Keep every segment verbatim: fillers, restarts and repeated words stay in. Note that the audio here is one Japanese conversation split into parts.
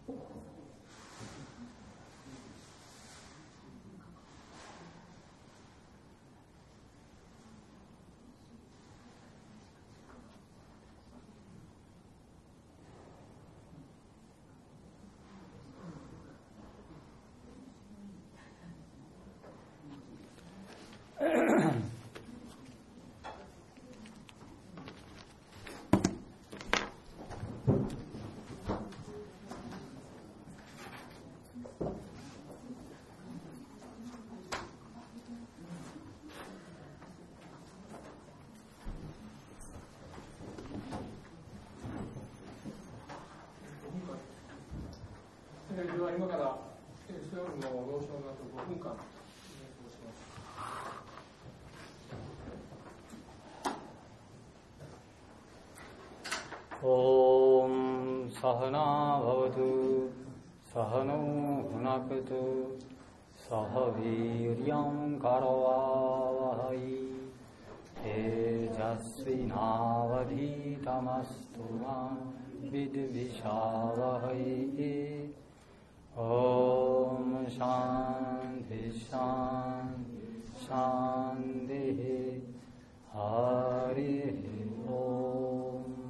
では今からスヨルの老少の後ごふんかんオームサハナバヴァトサハノーフナクトサハヴィリヤンカラワワハイテジャスヴィナワディタマストマヴィドヴィシャワハイオームシャンティシャンティシャンティハリオーム。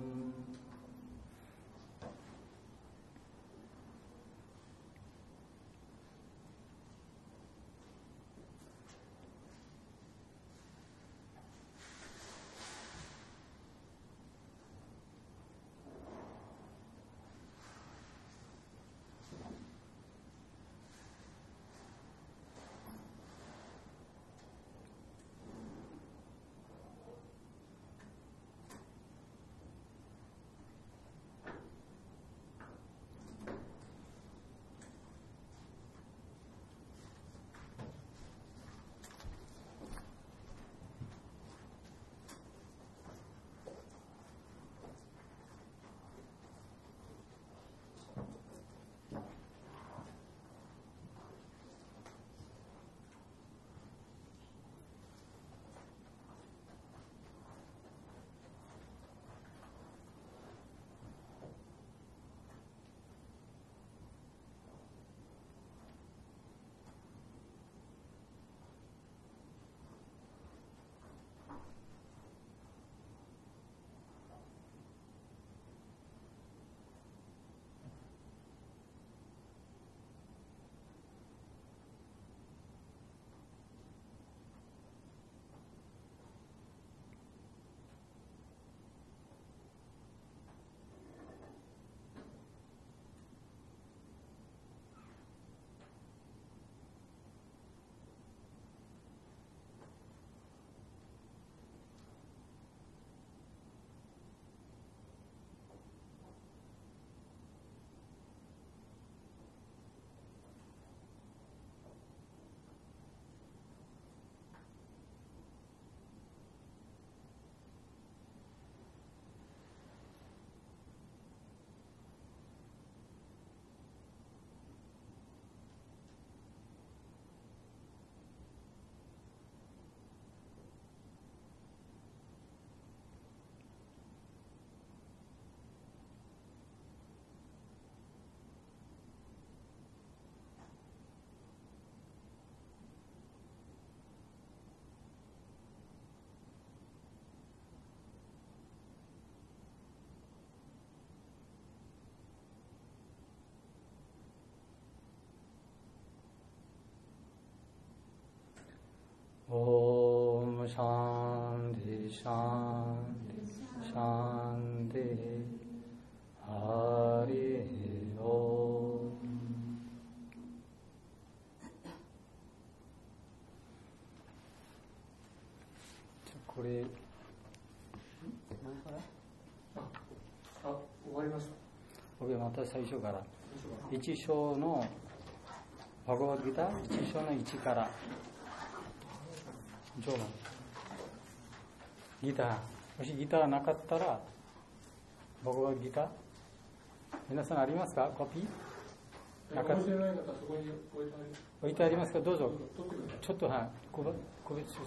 オームシャンティシャンティシャンティハリオーム。これあ、終わりました。 これまた最初から一章のバガバッドギター一章の一から上段ギター、もしギターなかったらバガバッドギター皆さんありますか？コピーなかったら置いてありますか？どうぞちょっとはい個別です。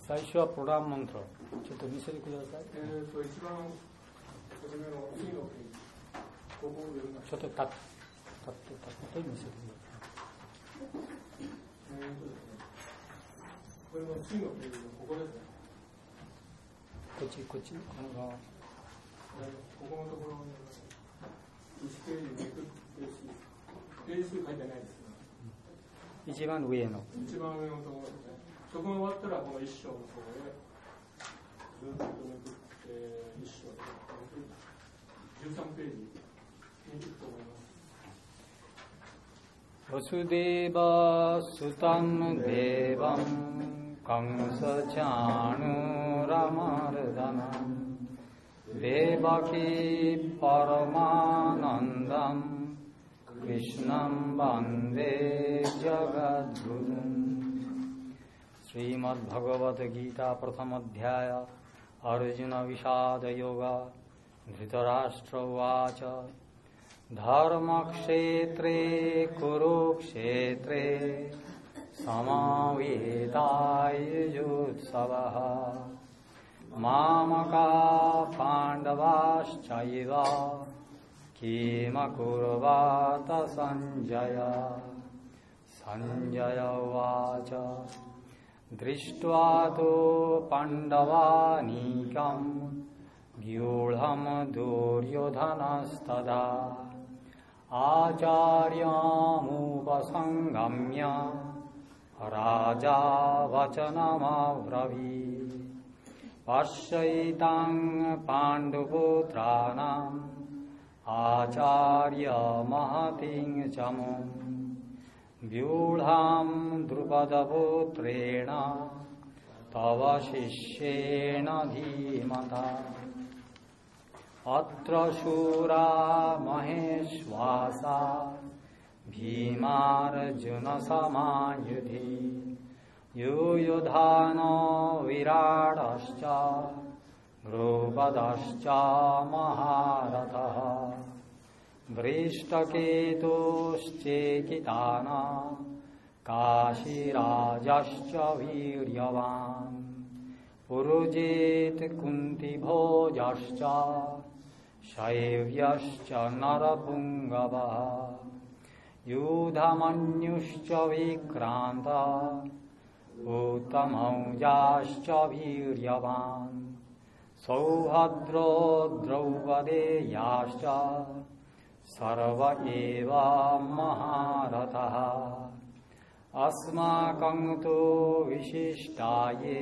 最初はプランマントラ。ちょっと見せてください。 えーと、一番初めの次のページ。ここを読みましちょっと立って、立って、立って見せてください。 えーとですね、これの次のページのここですね。 こっち、こっち、この側。 ここのところにいちページめくってページ数書いてないですよ。 一番上の。 一番上のところですね。そこが終わったらこの一章のところでずっとめくって一章でじゅうさんページに行くと思います。 ワスデーバスタムデーバンカンサチャヌラマルダナンデバキパラマナンダンクリシュナンバンデジャガッグルンश्रीमद् भगवत गीता प्रथम अध्याय अर्जुन विषाद योग धृतराष्ट्र उवाच धर्मक्षेत्रे कुरुक्षेत्रे समावेतायुजुत्सवः मामका पाण्डवाश्चैव किमकुर्वात सञ्जय सञ्जय उवाच दृष्ट्वा तु पाण्डवानीकं व्यूढं दुर्योधनस्तदा आचार्यमुपसंगम्य राजा वचनमब्रवीत् पश्यैतां पाण्डुपुत्राणाम् आचार्यमहतिं चमुम् व्यूढां द्रुपदपुत्रेण तव शिष्येण धीमता अत्र शूरा महेश्वासा भीमार्जुनसमायुधि युयुधानो विराटश्च द्रुपदश्च महारथः दृष्टकेतुश्चेकिताना काशीराजश्च वीर्यवान् पुरुजित् कुन्तिभोजश्च शैव्यश्च नरपुङ्गवः युधमन्युश्च विक्रान्त उत्तमौजाश्च वीर्यवान् सौभद्रो द्रौपदेयाश्च सर्व एव महारथः अस्माकं तु विशिष्टाये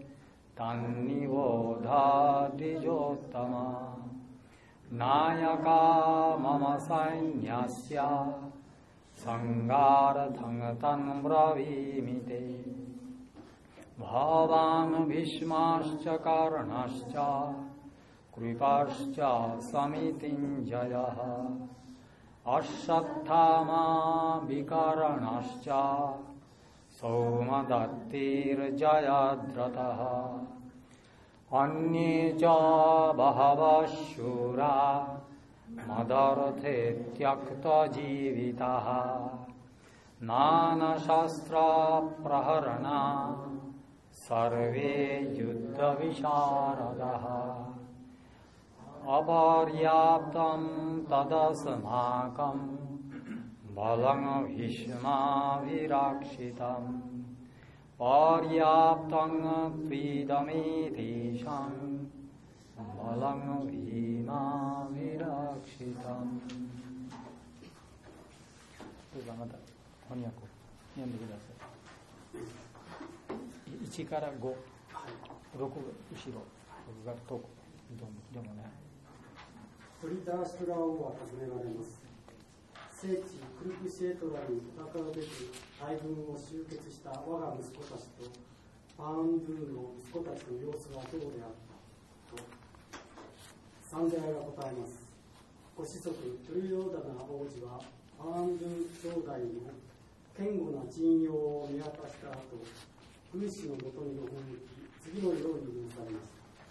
तन्निबोधाद्विजोत्तम नायका मम सैन्यस्य संगार्थं तन्ब्रवीमि ते भवान् भीष्मश्च कर्णश्च कृपाश्च समितिञ्जयः अश्वत्थामा विकर्णश्च सौमदत्तिर्जयद्रथः अन्ये च बहवः शूरा मदर्थे त्यक्तजीविताः नानाशस्त्रप्रहरणा सर्वे युद्धविशारदः अपर्याप्तं तदस्माकं बलं भीष्माभिरक्षितं पर्याप्तं त्विदमेतेषां बलं भीमाभिरक्षितम्。どうぞまた翻訳を読んでください。いちからご、ろく後ろ、僕が遠くでもね。 ドリターシュラ王は尋ねられます。聖地クルクシエトラに戦うべき大軍を集結した我が息子たちとパーンドゥの息子たちの様子はどうであったとサンジャヤが答えます。ご子息トゥルヨーダナ王子はパーンドゥ兄弟の堅固な陣容を見渡した後、軍師のもとに赴き次のように申されました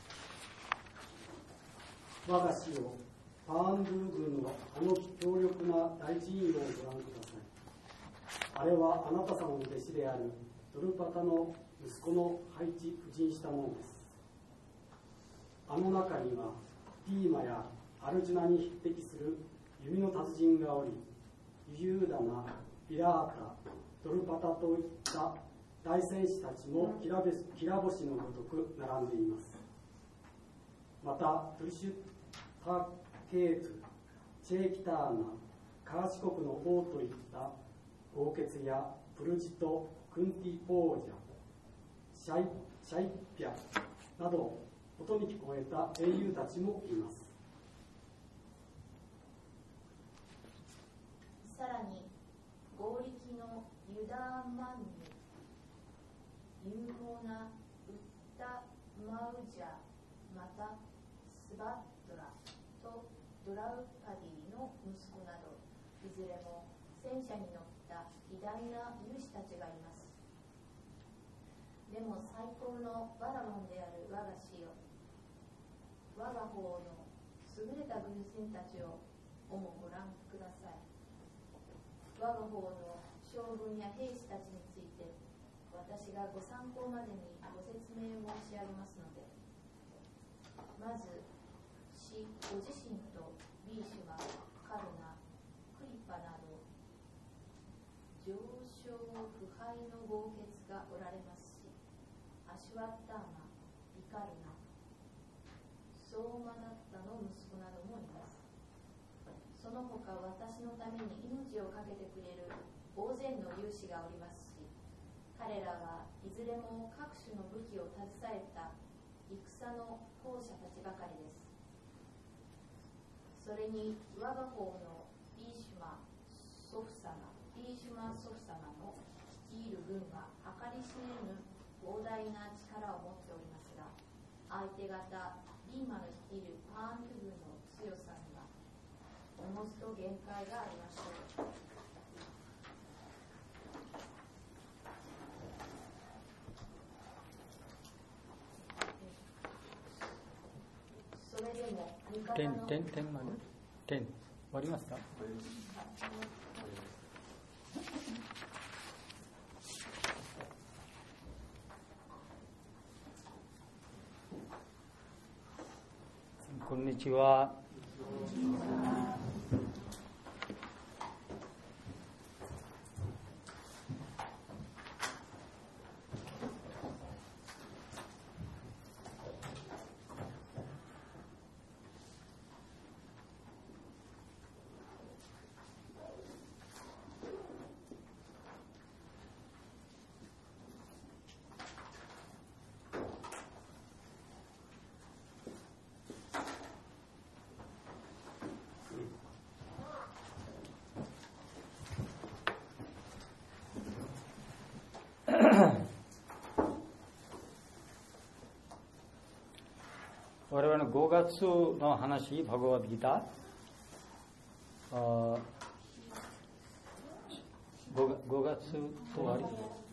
。我が師よ、パーンドゥ軍のあの強力な大陣容をご覧ください。あれはあなた様の弟子であるドルパタの息子の配置布陣したものです。あの中にはピーマやアルジュナに匹敵する弓の達人がおり、ユーダナ、ピラータ、ドルパタといった大戦士たちもきらべきら星のごとく並んでいます。またトゥルシュタケート、チェーキターナ、カーシ国の王といった豪傑やプルジト、クンティポージャ、シャイシャイピャなど音に聞こえた英雄たちもいます。 さらに合力のユダーマンヌ、有望なウッタ・マウジャ、またスバッドラとドラウパディの息子など、いずれも戦車に乗った偉大な勇士たちがいます。でも最高のバラモンである我が死よ、我が方の優れた軍人たちをおもご覧ください。我が方の将軍や兵士たちについて私がご参考までにご説明申し上げますので、まず死ご自身とビーシュマ、カルナ、クリッパなど上昇腐敗の豪傑がおられますし、アシュワッターマ、ビカルナ、ソーマナッタの息子などもいます。その他私のために命を懸けてくれる大勢の勇士がおりますし、彼らはいずれも各種の武器を携えた戦の砲者たちばかりです。それに我が方のビーシュマ・ソフ様、ビーシュマ・ソフ様の率いる軍は計り知れぬ膨大な力を持っておりますが、相手方ビーマの率いるパーント軍の強さにはおのずと限界がありましょう。それでも味方の点点点まで点終わりますか？こんにちは。我々のごがつの話、バガバッドギター、ごがつとあり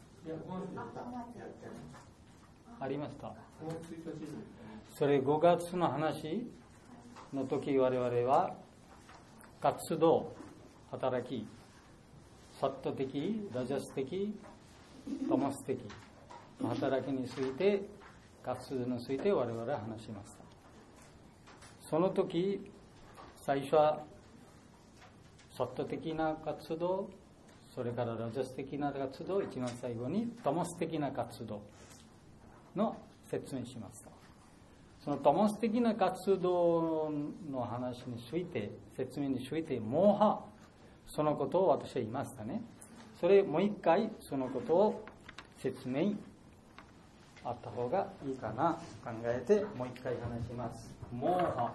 ありました。それごがつの話の時、我々は活動、働き、サット的、ラジャス的、タマス的働きについて、活動について我々は話しました。その時、最初はサット的な活動、それからラジャス的な活動、一番最後にタマス的な活動の説明しました。そのタマス的な活動の話について、説明について、モーハ、そのことを私は言いましたね。それもう一回そのことを説明あった方がいいかな考えてもう一回話します。モーハ、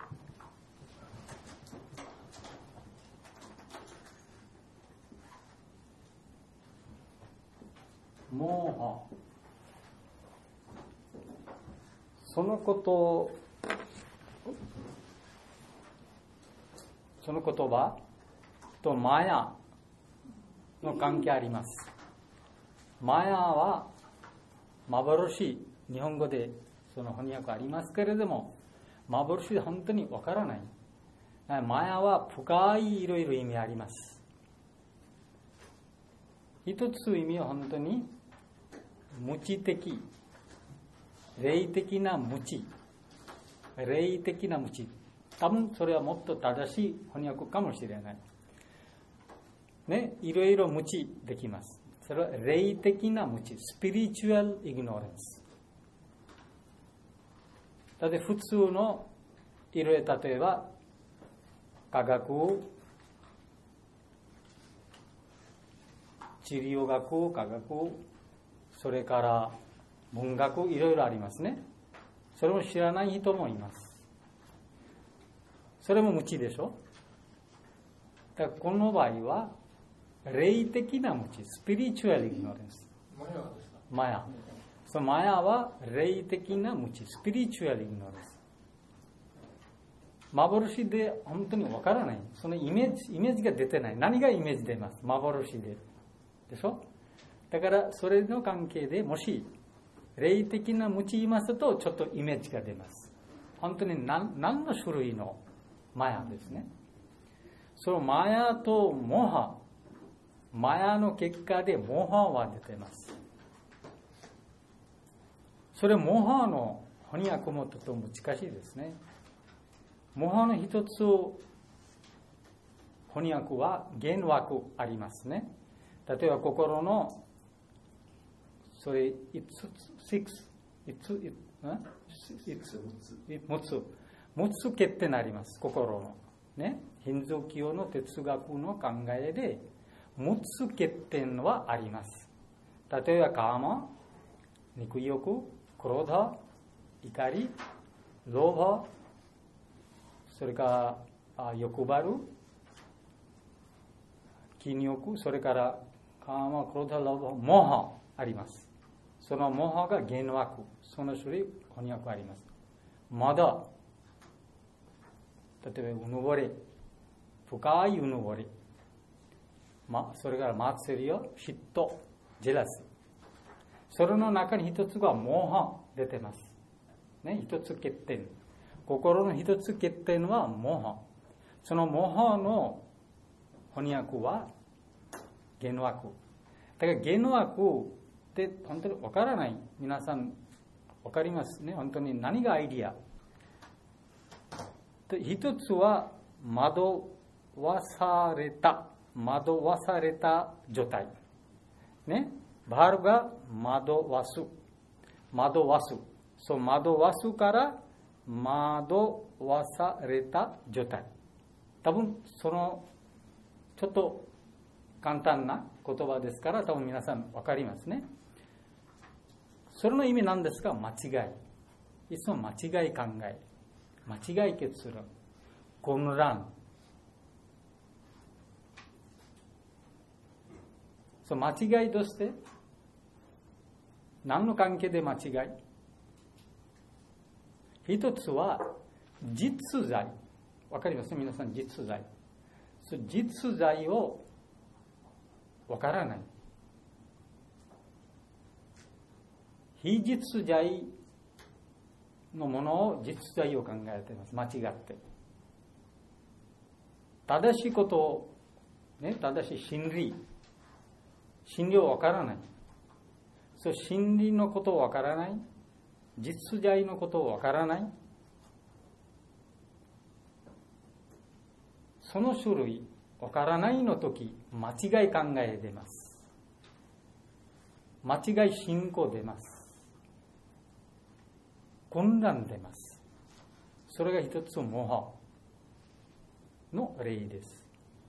モーハ、そのことその言葉とマヤの関係あります。マヤは幻、日本語でその翻訳ありますけれども、幻で本当にわからない。マヤは深いいろいろ意味あります。一つ意味は本当に無知的、霊的な無知、霊的な無知、多分それはもっと正しい翻訳かもしれない。ね、いろいろ無知できます。それは霊的な無知、スピリチュアルイグノレンス。だって普通のいろいろ、例えば科学、治療学、科学、それから文学、いろいろありますね。それも知らない人もいます。それも無知でしょ。だからこの場合は霊的な無知、スピリチュアルイグノレンス。 マヤですか。 マヤ。そのマヤは霊的な無知、スピリチュアルイグノレンス。幻で本当にわからない。そのイメージ、イメージが出てない。何がイメージ出ます？幻で。でしょ。だからそれの関係でもし霊的な無知言いますとちょっとイメージが出ます。本当に 何, 何の種類のマヤですね。そのマヤとモハ、マヤの結果でモハは出てます。それモハの翻訳もとても難しいですね。モハの一つ翻訳は原訳ありますね。例えば心のそれいつつ、いつつ、むつ、むつ欠点あります。心のね、ヒンズー教の哲学の考えでむつ欠点はあります。例えばカーマ、肉欲、クローダ、怒り、ローバ、それから欲張る、禁欲、それからカーマ、クローダ、ローバ、モハあります。そのモハが原訳、その種類翻訳あります。まだ、例えばうぬぼれ、深いうぬぼれ、ま、それから祭りよ、嫉妬、ジェラス。それの中に一つがモハ出てます。ね、一つ欠点。心の一つ欠点はモハ。そのモハの翻訳は原訳。だから原訳って本当にわからない。皆さんわかりますね。本当に何がアイディア。一つは惑わされた。惑わされた状態。ね。バールが惑わす。惑わす。そう、惑わすから惑わされた状態。多分、その、ちょっと簡単な言葉ですから、多分皆さんわかりますね。それの意味なんですが、間違い。いつも間違い考え。間違い結論。混乱。そう、間違いとして、何の関係で間違い？一つは、実在。わかります？皆さん、実在。そう、実在をわからない。非実在のものを実在を考えています。間違って。正しいことを、ね、正しい真理。真理をわからない。そう、真理のことをわからない。実在のことをわからない。その種類、わからないの時、間違い考え出ます。間違い信仰出ます。混乱出ます。それが一つモハの例です。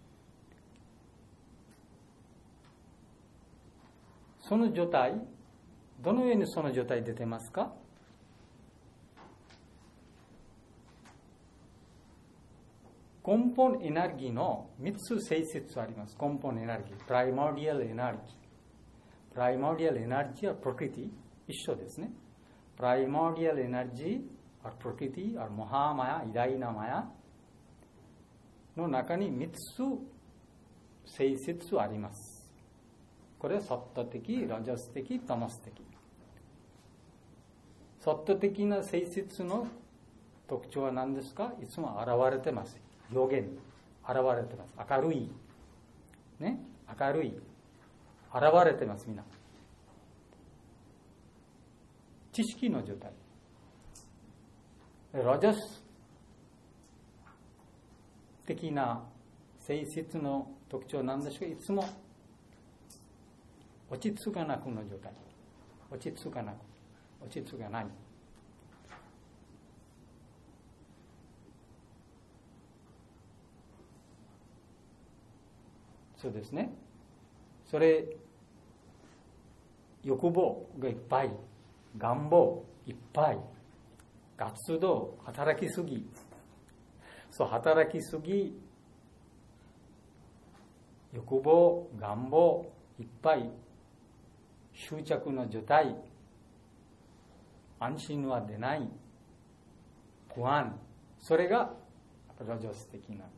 その状態、どのようにその状態出てますか？根本エネルギーのみっつ性質あります。根本エネルギー。プライモリアルエネルギー。プライモリアルエネルギーはプロクリティ。一緒ですね。プライモリアルエネルギー、プロクリティ、モハマヤ、偉大なマヤの中にみっつ性質あります。これはサッタ的、ラジャス的、タマス的。サッタ的な性質の特徴は何ですか？いつも現れてます。予言、現れてます。明るい。ね、明るい。現れてます、みんな。 知識の状態。ラジャス的な性質の特徴なんですが、いつも落ち着かなくの状態。落ち着かなく。落ち着かない。そうですね。それ、欲望がいっぱい、願望いっぱい、活動、働きすぎ、そう、働きすぎ、欲望、願望いっぱい、執着の状態、安心は出ない、不安、それがラジャス的な。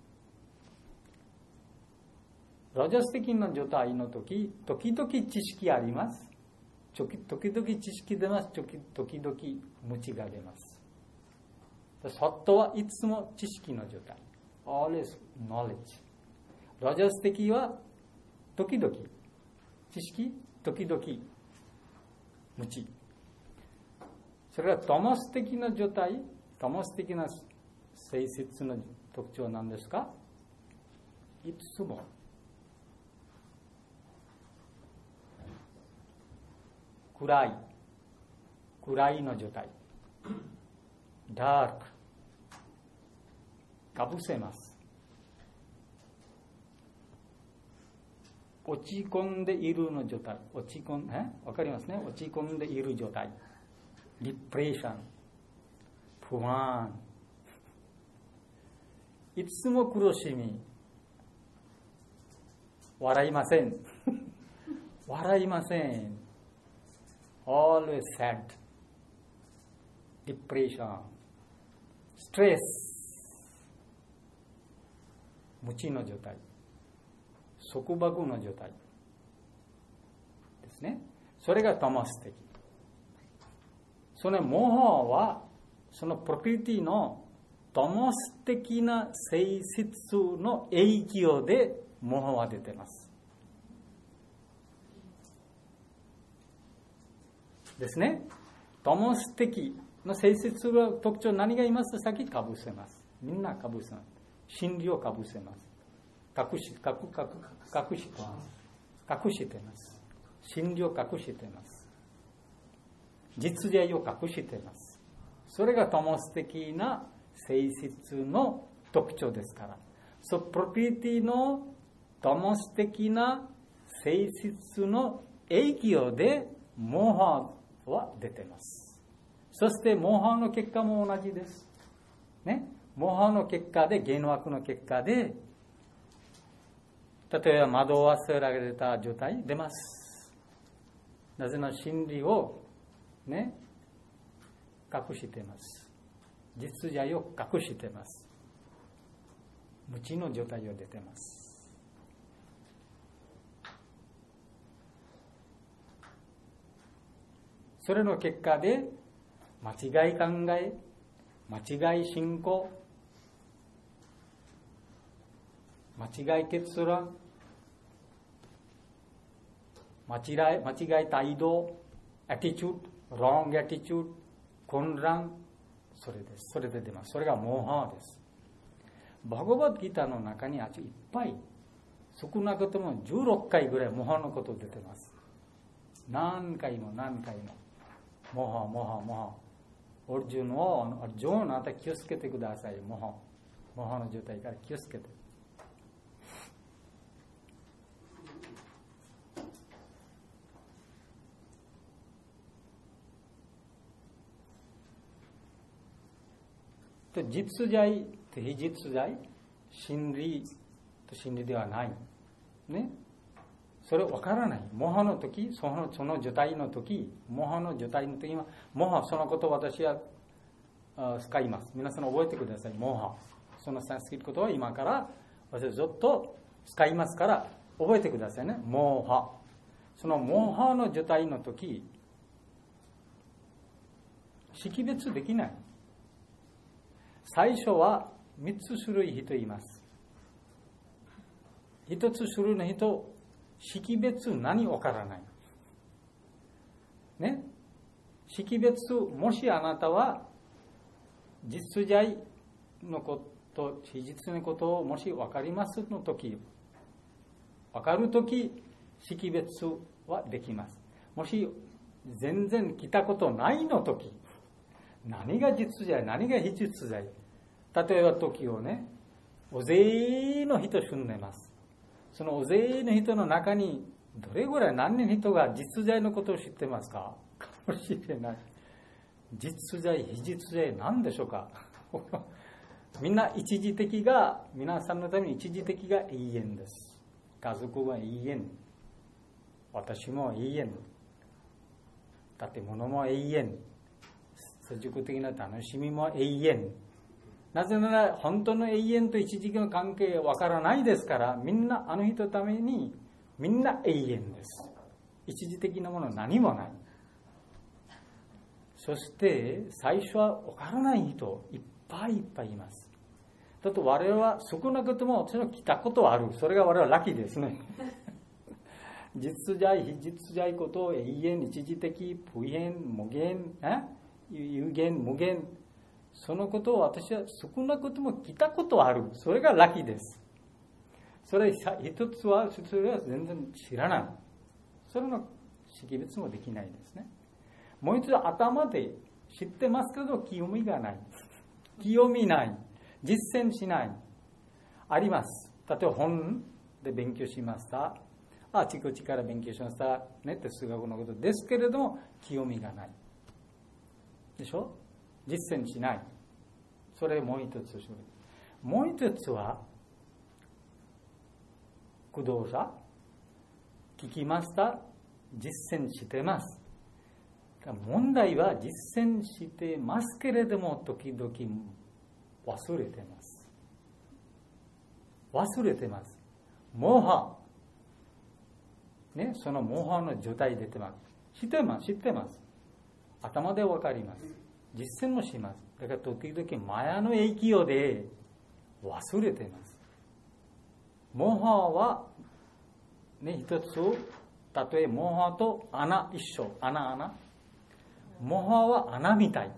ラジャス的な状態の時、時々知識あります。時々知識出ます。時々無知が出ます。サットはいつも知識の状態。always knowledge。ラジャス的は時々知識、時々無知。それはタマス的な状態、タマス的な性質の特徴なんですか？いつも暗い、暗いの状態。ダーク。かぶせます。落ち込んでいるの状態。落ち込ん、えわかりますね。落ち込んでいる状態。ディプレッション。不安。いつも苦しみ。笑いません。笑いません。always sad, depression, stress、無知の状態、束縛の状態ですね。それがタマス的。そのモハは、そのプロペティのタマス的な性質の影響でモハは出ています。ですね。タマス的の性質の特徴何がいます？さっきかぶせます。みんなかぶせます。真理をかぶせます。隠し、隠、隠、隠してます。隠してます。真理を隠してます。実在を隠してます。それがタマス的な性質の特徴ですから。そう、プロペティのタマス的な性質の影響でモハは出ています。そしてモハの結果も同じです。ね。モハの結果で、幻惑の結果で、例えば惑わせられた状態出ます。なぜなら真理をね、隠しています。実在を隠しています。無知の状態を出ています。それの結果で、間違い考え、間違い信仰、間違い結論、間違い、間違い態度、アティチュード、ロングアティチュード、混乱、それです。それで出ます。それがモハです。バガバッドギターの中にあっちいっぱい、少なくともじゅうろっかいぐらいモハのこと出てます。何回も何回も。モハ、モハ、モハ。オルジュンを、オルジュン、あなた気をつけてください。モハ。モハの状態から気をつけて。と実在と非実在、真理と真理ではない。ね。それ分からない。モハの時、その、その状態の時、モハの状態の時は、モハ、そのことを私は使います。皆さん覚えてください。モハ。そのサンスクリットことは今から私はずっと使いますから、覚えてくださいね。モハ。そのモハの状態の時、識別できない。最初は三つ種類人います。一つ種類の人、識別何わからない。ね。 識別、もしあなたは実在のこと、事実のことをもし分かりますの時、分かる時、識別はできます。もし全然来たことないの時、何が実在、何が非実在。例えば時をね、大勢の人住んでます。その大勢の人の中にどれぐらい何人の人が実在のことを知ってますか？かもしれない。実在、非実在何でしょうか？みんな一時的が、皆さんのために一時的が永遠です。家族は永遠。私も永遠。建物も永遠。世俗的な楽しみも永遠。なぜなら本当の永遠と一時的の関係わからないですから、みんなあの人のためにみんな永遠です。一時的なものは何もない。そして最初はわからない人いっぱいいっぱいいます。だと我々は少なくとも私は来たことはある。それが我々はラッキーですね。実在、非実在こと、永遠、一時的、不変、無限、有限、無限、そのことを私は少なくとも来たことはある。それがラッキーです。それ一つは、それは全然知らない。それの識別もできないですね。もう一度頭で知ってますけど、清みがない。清みない。実践しない。あります。例えば本で勉強しました。あ、ちこちから勉強しました。ね、哲学のことですけれども、清みがない。でしょ？実践しない。それもう一つ。もう一つは、駆動者、聞きました。実践してます。問題は実践してますけれども、時々忘れてます。忘れてます。モハ。ね、そのモハの状態出てます。知ってます。知ってます。頭でわかります。実践もします。だから時々マヤの影響で忘れています。モハは、ね、一つ、例えモハと穴一緒。穴穴。モハは穴みたい。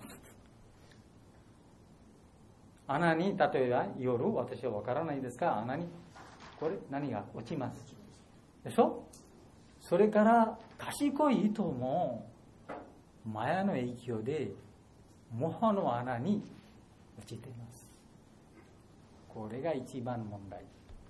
穴に、例えば夜、私はわからないですが、穴に、これ何が落ちます。でしょ？それから賢い人もマヤの影響でモハの穴に落ちています。これが一番問題。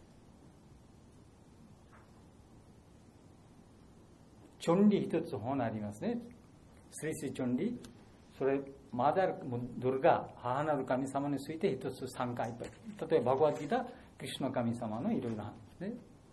チョンリ一つ本ありますね。スリスリチョンリ。それ、マダル、ドルガ、母なる神様について一つ三回。例えば、バグワッドギータ、クリシュナ神様のいろいろな、ね、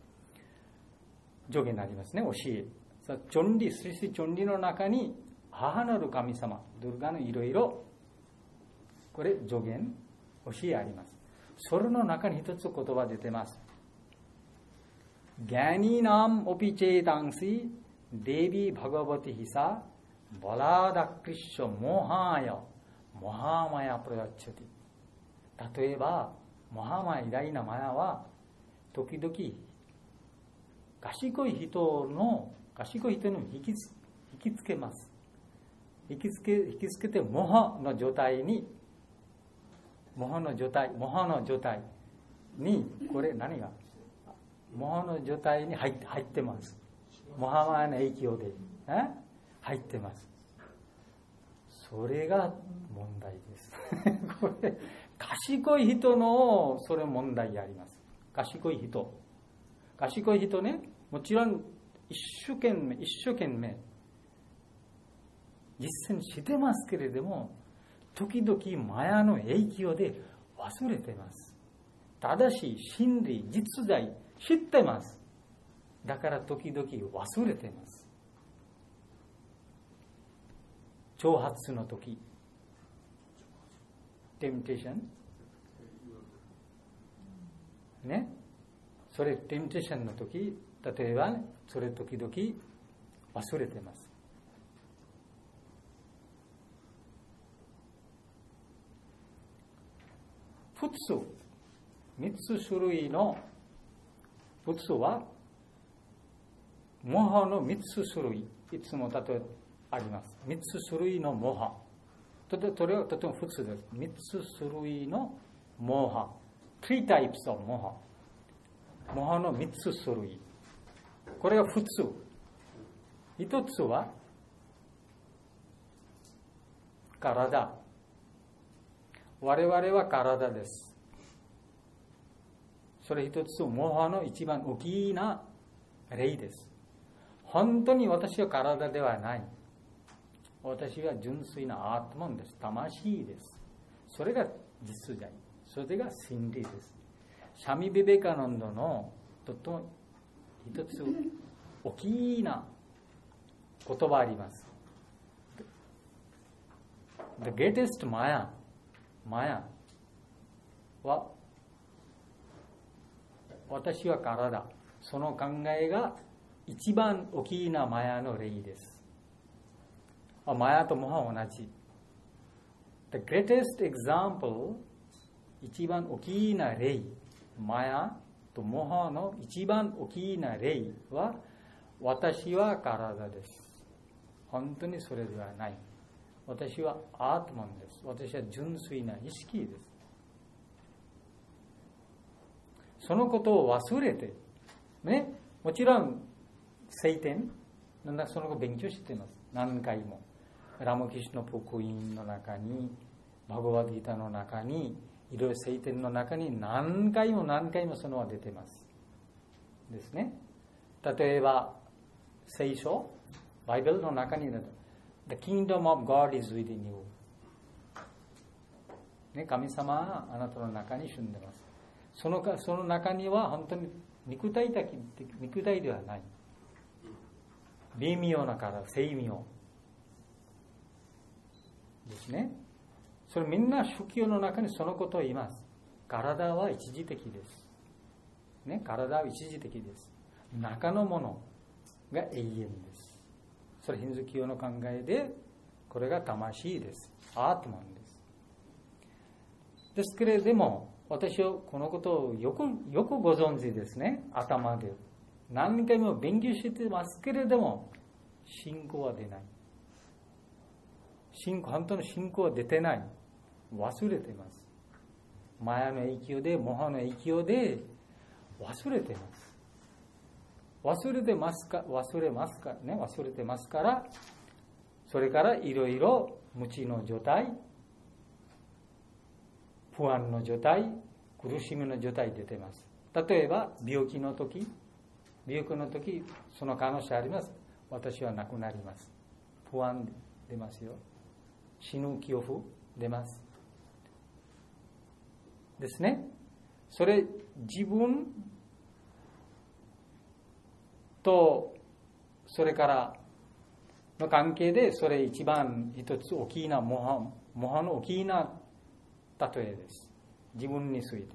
助言になりますね、教え。さチョンリ、スリスリチョンリの中に、母なる神様、ドルガのいろいろ、これ、助言、教えあります。それの中に一つ言葉出てます。ギャニーナムオピチェータンシ、デビバガバティヒサ、バラダクリッショモハーヤ、モハーマヤプロヤッチョティ。例えば、モハーマヤ偉大なマヤは、時々、賢い人の、賢い人に引きつ、引きつけます。引きつけ、引きつけて、モハの状態に、モハの状態、モハの状態に、これ何がモハの状態に入って、入ってます。モハマヤの影響で、え入ってます。それが問題です。これ、賢い人の、それ問題あります。賢い人。賢い人ね、もちろん、一生懸命、一生懸命、実践してますけれども、時々マヤの影響で忘れてます。正しい真理、実在、知ってます。だから時々忘れてます。挑発の時、テンプテーションね、それテンプテーションの時、例えばそれ時々忘れてます。仏、三つ種類の仏はモハの三つ種類、いつも例えばあります。三つ種類のモハ。とてそれはとても普通です。三つ種類のモハ。three types of モハ。モハの三つ種類。これが普通。一つは体。我々は体です。それ一つモハの一番大きな例です。本当に私は体ではない。私は純粋なアートマンです。魂です。それが実在。それが真理です。シャミ・ビベカナンドのとっても一つ大きな言葉あります。The greatest Maya、Maya は私は体。その考えが一番大きなマヤの例です。マヤとモハは同じ。The greatest example、一番大きな例、マヤとモハの一番大きな例は、私は体です。本当にそれではない。私はアートマンです。私は純粋な意識です。そのことを忘れて、ね、もちろん、聖典、なんだそのことを勉強しています。何回も。ラマキシュの福音の中に、バガバディータの中に、いろいろ聖典の中に何回も何回もそのは出てます。ですね。例えば、聖書、バイブルの中に、The kingdom of God is within you。ね、神様はあなたの中に住んでます。そのかその中には本当に肉体的、肉体ではない。微妙な体、精妙ですね。それみんな宗教の中にそのことを言います。体は一時的です。ね、体は一時的です。中のものが永遠です。それヒンズー教の考えで、これが魂です。アートマンです。ですけれども、私はこのことをよく、よくご存知ですね。頭で。何回も勉強してますけれども、信仰は出ない。信仰、本当の信仰は出てない。忘れてます。マヤの影響で、モハの影響で、忘れてます。忘れてますか、忘れますか、ね、忘れてますから、それからいろいろ無知の状態、不安の状態、苦しみの状態出てます。例えば、病気の時、病気の時、その可能性あります。私は亡くなります。不安出ますよ。死ぬ恐怖出ます。ですね。それ、自分と、それからの関係で、それ一番一つ大きな模範、模範の大きな例えです。自分について。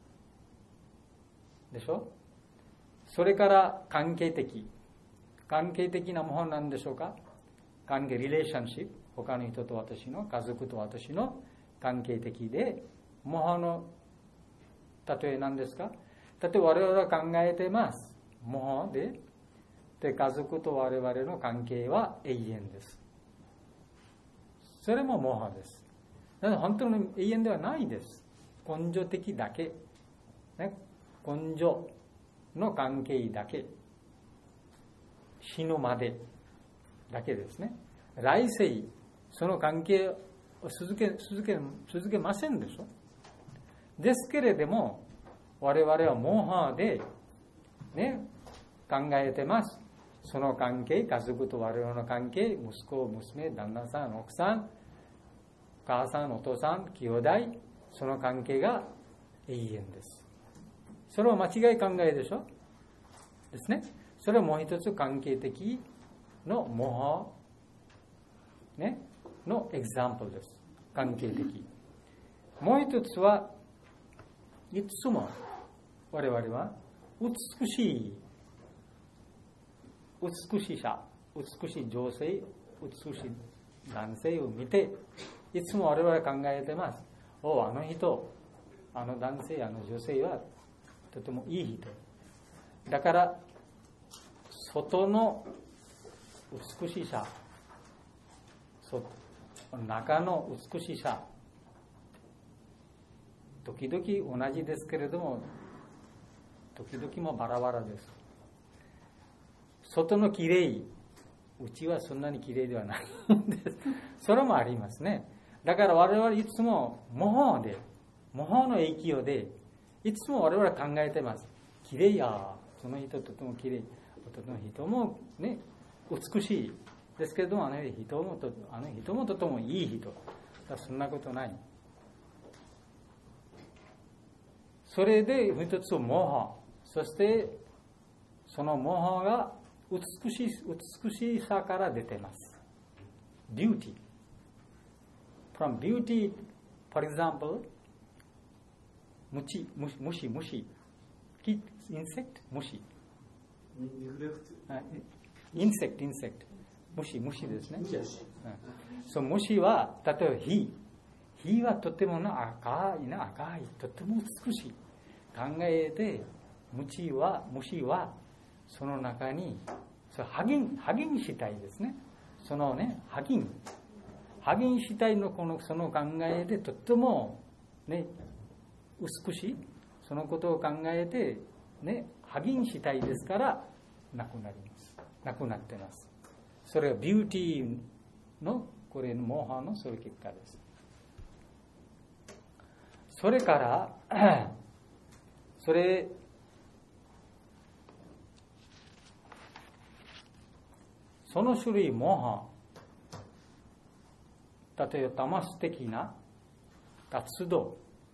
でしょ？それから関係的。関係的な模範なんでしょうか？関係、リレーションシップ。他の人と私の、家族と私の関係的で、模範の例えなんですか？例えば我々は考えてます。模範で、で、家族と我々の関係は永遠です。それも模範です。だから本当に永遠ではないです。根性的だけ。ね、根性の関係だけ。死ぬまでだけですね。来世、その関係を続け、続け、続けませんでしょ。ですけれども、我々はモハで、ね、考えてます。その関係、家族と我々の関係、息子、娘、旦那さん、奥さん、母さん、お父さん、兄弟、その関係が永遠です。それは間違い考えでしょですね。それはもう一つ関係的のモハ、ね、のエグザンプルです。関係的。もう一つは、いつも我々は美しい、美しさ、美しい女性、美しい男性を見て、いつも我々は考えてます。お、あの人、あの男性、あの女性はとてもいい人。だから、外の美しさそ中の美しさ、時々同じですけれども、時々もバラバラです。外のきれい、うちはそんなにきれいではないんです。それもありますね。だから我々いつも模倣で、模倣の影響で、いつも我々考えてます。きれいや、その人とてもきれい、とても人もね、美しいですけれども、あの人もと、あの人もとてもいい人。だそんなことない。それで一つ模倣、そしてその模倣が美しい、美しさから出ています。beauty. From beauty, for example, 虫、虫、虫、insect、虫。インセクト、インセクト。虫、虫ですね。そう、虫は、例えば火。火はとてもな赤いな、赤い、とても美しい。考えて、虫は、虫は、その中に、そハギン、ハギンしたいですね。そのね、ハギン。ハギンしたいのこの、その考えで、とても、ね、美しい。そのことを考えて、ね、ハギンしたいですから、なくなります。なくなってます。それはビューティーの、これの模倣のそういう結果です。それから、それ、その種類模倣、例えばタマス的な活動、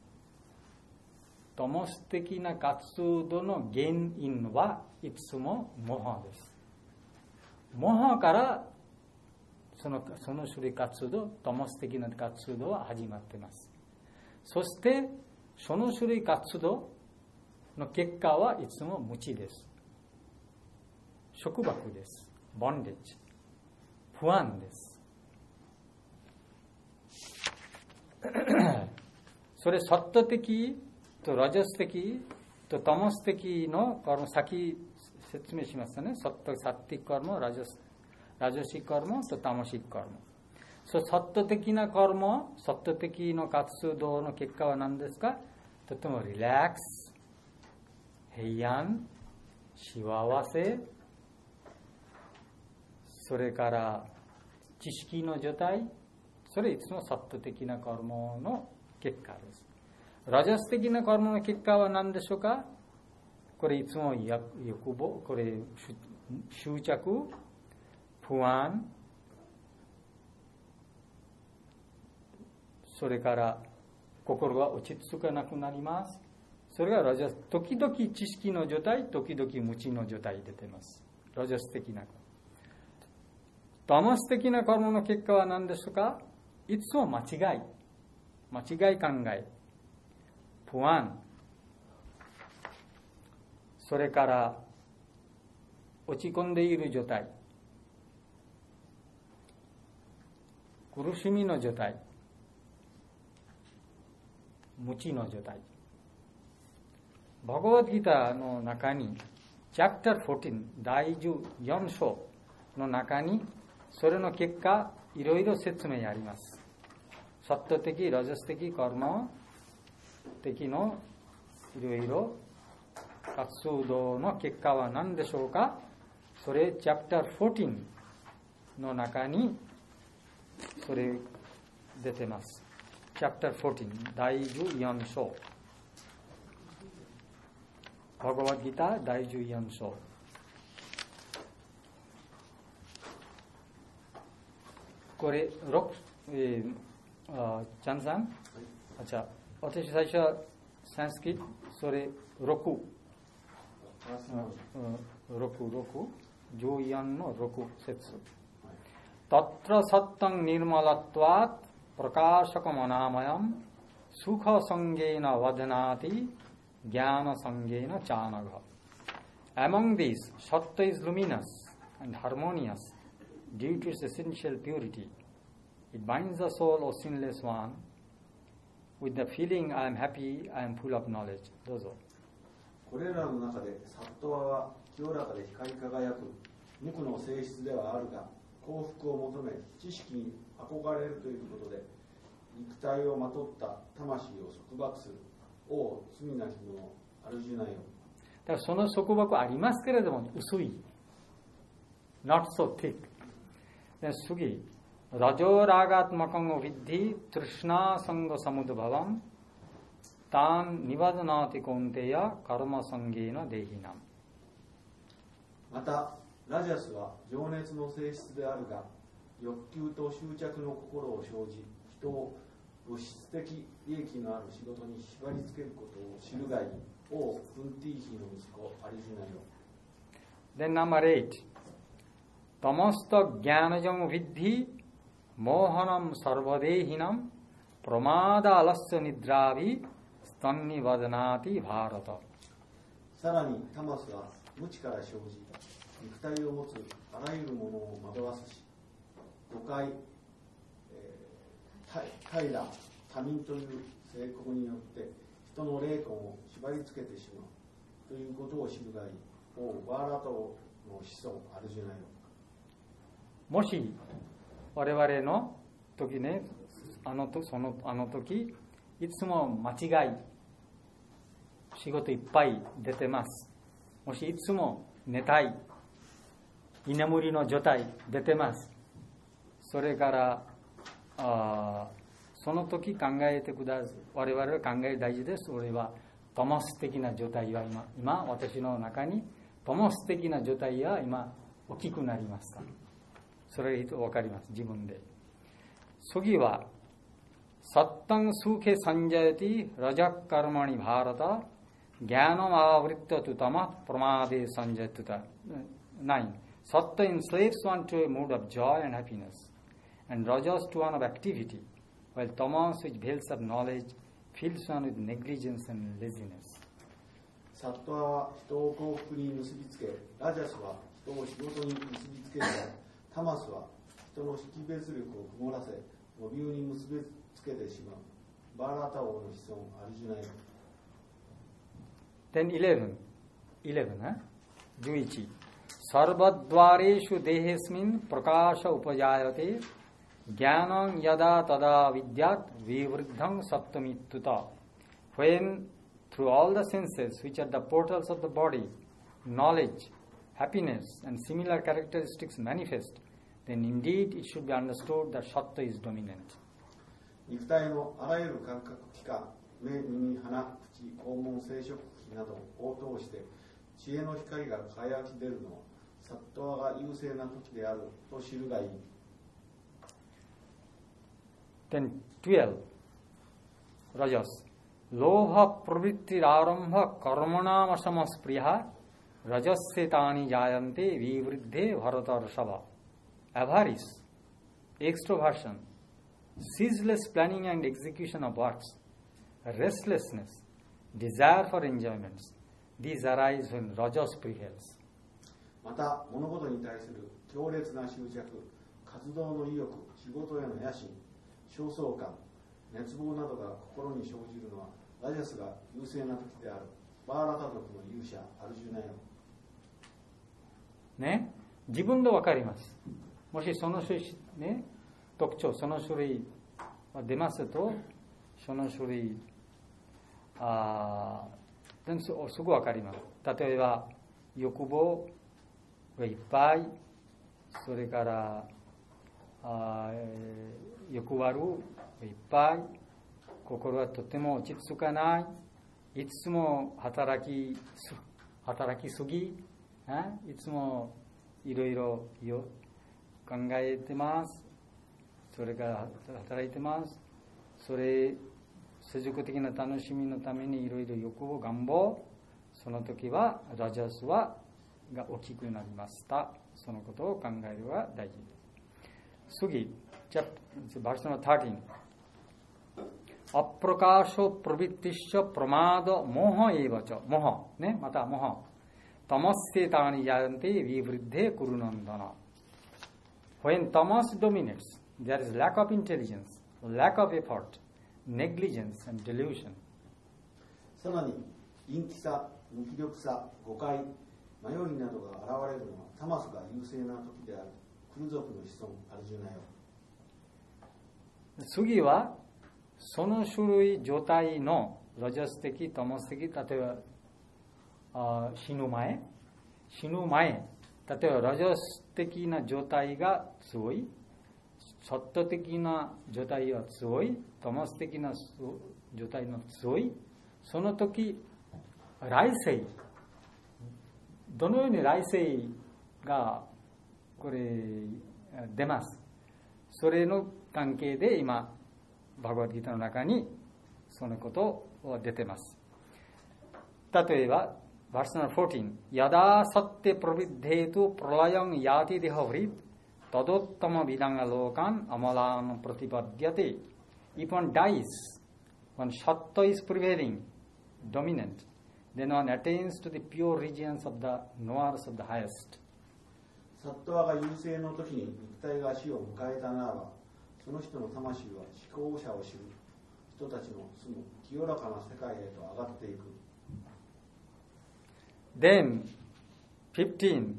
タマス的な活動の原因はいつも模倣です。模倣からその、その種類活動、タマス的な活動は始まっています。そして、その種類活動の結果はいつも無知です。束縛です。ボンデージ。不安です。それ、サッタ的とラジャス的とタマス的の、この先説明しましたね。サッタ、サッティックカルマ、ラジャス、ラジャシックカルマとタマシックカルマ。そう、サッタ的なカルマ、サッタ的の活動の結果は何ですか？とてもリラックス、平安、幸せ、それから知識の状態、それいつもサッタ的なカルマの結果です。ラジャス的なカルマの結果は何でしょうか？これいつも欲望、これ執着、不安、それから心が落ち着かなくなります。それがラジャス、時々知識の状態、時々無知の状態出ています。ラジャス的な。タマス的なカルマの結果は何でしょうか？いつも間違い、間違い考え、不安、それから落ち込んでいる状態、苦しみの状態、無知の状態。バガバッドギターの中に、チャプターじゅうよん、だいじゅうよん章の中に、それの結果、いろいろ説明あります。サッタ的、ラジャス的、カルマ的のいろいろ活動の結果は何でしょうか？それ、チャプターじゅうよんの中に、それ出てます。チャプターじゅうよん、だいじゅうよん章。バガバッドギターだいじゅうよん章。これ、ろく、えー、あ、チャンさん、あ、じゃあ、私最初はサンスクリット、それ、ろく。ろく、ろく、じゅうよんのろく節。タトラサッタンニルマラトワッ、プラカーシャカマナマヤム、スーカサンゲーナワデナティ、ギャーナサンゲーナチャーナガ。Among these, Satta is luminous and harmonious due to its essential purity. It binds the soul of sinless one with the feeling I am happy, I am full of knowledge. どうぞ。 これらの中でサットワは清らかで光り輝く無垢の性質ではあるが、 幸福を求め知識に憧れるということで肉体をまとった魂を束縛する。おお罪なき者主なよ。 だからその束縛はありますけれども薄い。not so thick。で次、ラジョラガトマカンゴヴィッディトゥルシナサンゴサムドバワンタンニバダナティコンテヤカルマサンゲーナデヒナム。 またラジャスは情熱の性質であるが欲求と執着の心を生じ人を物質的利益のある仕事に縛り付けることを知るがいい。おクンティーヒの息子アリジュナよ。 Then number eight. Tamasta jnanajam vidhi mohanam sarvadehinam pramada alasya nidravi stanni vadanati bharata。 さらにタマスは無知から生じ肉体を持つあらゆるものを惑わすし誤解、えー、怠惰他人という性格によって人の霊魂を縛り付けてしまうということを知るがいい。おバーラトの子孫アルジュナよ。 もし我々の時ね、あのとそのあの時いつも間違い仕事いっぱい出てます。もしいつも寝たい居眠りの状態出てます。それからあその時考えてください。我々は考え大事です。それはトモス的な状態は今今私の中にトモス的な状態は今大きくなりました。それが分かります。自分で。次はサッタンスーケサンジャヤティラジャッカルマニバーラタギャナマーヴリッタトゥタマプラマーデサンジャトゥタ。nine. Satta enslaves one to a mood of joy and happiness, and Rajas to one of activity, while Tamas, which builds up knowledge, fills one with negligence and laziness. サットアは人を幸福に結びつけ、ラジャスは人を仕事に結びつけるが、タマスは人の識別力を曇らせ、誤謬に結びつけてしまう。バーラタ王の子孫アルジュナよ。 Then eleven. eleven, huh? eleven. सर्वद्वारेषु देहेस्मिन् प्रकाश उपजायते ज्ञानं यदा तदा विद्यात् विवृद्धं सप्तमीत्युता. When through all the senses which are the portals of the body, knowledge, happiness and similar characteristics manifest, then indeed it should be understood that Sattva is dominant. 肉体のあらゆる感覚器官、目、耳、鼻、口、肛門、生殖器などを通して知恵の光が輝き出るのはサットアが優勢な時であると知るがいい。 Then twelve. Rajas. Lobha pravritti arambha karmanam asamaspriha rajasetani jayante vivriddhe bharatarsava. Avarice, extroversion, ceaseless planning and execution of works, restlessness, desire for enjoyments, these arise when Rajas prevails. また物事に対する強烈な執着、活動の意欲、仕事への野心、焦燥感、熱望などが心に生じるのはラジャスが優勢な時である。バーラタ族の勇者アルジュナよ。 ね、自分でわかります。もしその種類、ね、特徴、その種類が出ますと、その種類、あすぐわかります。例えば、欲望がいっぱい、それからあ欲悪がいっぱい、心はとても落ち着かない、いつも働き働きすぎ、いつもいろいろ考えてます、それから働いてます、それ世俗的な楽しみのためにいろいろ欲望願望、その時はラジャスはが大きくなりました。そのことを考えるのが大事です。次、じゃあ、バースのじゅうさん。アプロカーショプロビティッショプロマードモハエバチョモハね、またモハタマステタニジャンテヴィブリッデクルナンダナ。When tamas dominates, there is lack of intelligence, lack of effort, negligence and delusion. さらに陰気さ、無気力さ、誤解、迷いなどが現れるのはタマスが優勢な時である。 クル族の子孫アルジュナよ。 次はその種類状態のラジャス的、タマス的、例えばあ死ぬ前死ぬ前例えばラジャス的な状態が強い、サット的な状態が強い、タマス的な状態の強い、その時来世、どのように来世がこれ出ます。それの関係で今バガバッドギータの中にそのことを出てます。例えばバースナーじゅうよん、ヤダサッテプロビッデートプロラヤンヤティデハヴリッタドッタマビダンガローカンアマランプロティパディアテ。 If one dies, when Sattva is prevailing, dominant, then one attains to the pure regions of the Noars of the highest. サットワが優勢の時に肉体が死を迎えたならば、その人の魂は思考者を知る人たちの住む清らかな世界へと上がっていく。 Then, fifteen.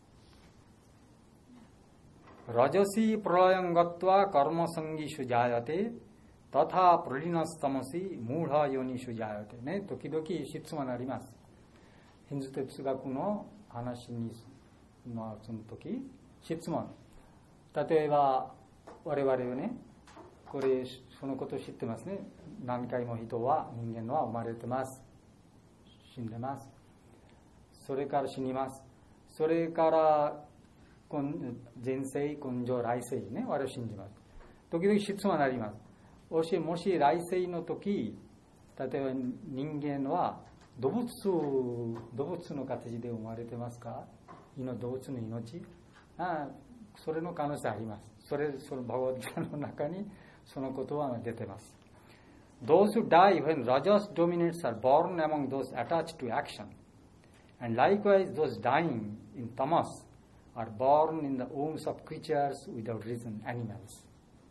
Rajasi pralayam gatva karma sangishu jayate tatha pralinastamasi mudha yonishu jayate. ね、時々質問あります。ヒンズー哲学の話にのその時質問。例えば我々はね、これそのことを知ってますね。何回も人は人間は生まれてます。死んでます。それから死にます。それから前世、今生、来世ね、我々信じます。時々質問になります。もし、もし来世の時、例えば人間は動物、動物の形で生まれてますか？動物の命？ああ、それの可能性あります。それ、そのバガバッドギータの中にそのことは出てます。Those who die when Rajas dominates are born among those attached to action.And likewise, those dying in tamas are born in the wombs of creatures without reason, animals.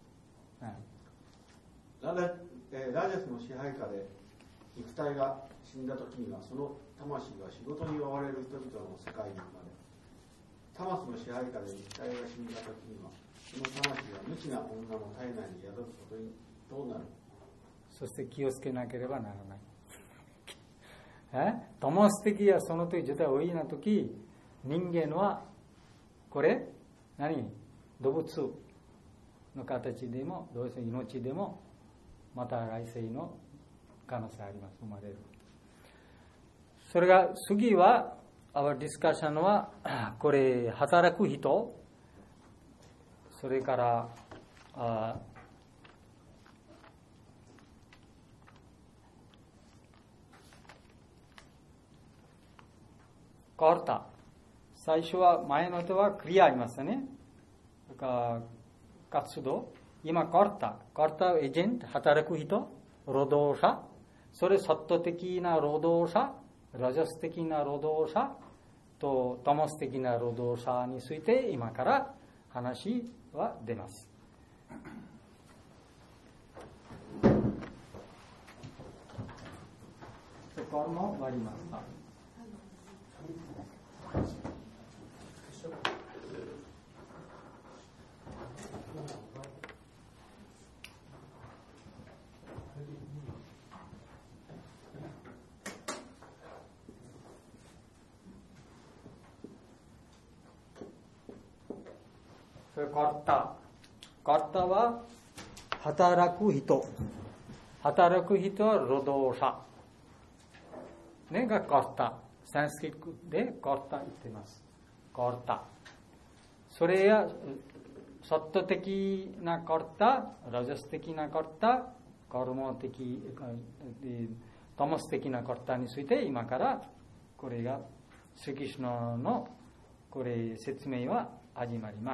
ラジャスの支配下で肉体が死んだ時には、その魂が仕事に追われる人々の世界に生まれ、タマスの支配下で肉体が死んだ時には、その魂が無知な女の体内に宿すことにどうなる。 そして気をつけなければならない。タマス的やその時状態多いな時、人間はこれ何動物の形でも動物の命でもまた来世の可能性あります。生まれる。それが次はour discussionはこれ働く人、それからあカルタ。最初は前の手はクリアありましたね。活動。今カルタ。カルタエージェント、働く人、労働者。それサット的な労働者、ラジャス的な労働者とタマス的な労働者について今から話は出ます。これも終わりました。それカルタ。カルタは働く人。働く人は労働者。ねがカルタ。サンスクリットでカルタ言っています。カルタ。それやサット的なカルタ、ラジャス的なカルタ、カルマ的、タマス的なカルタについて今からこれがスリキシュナのこれ説明は始まります。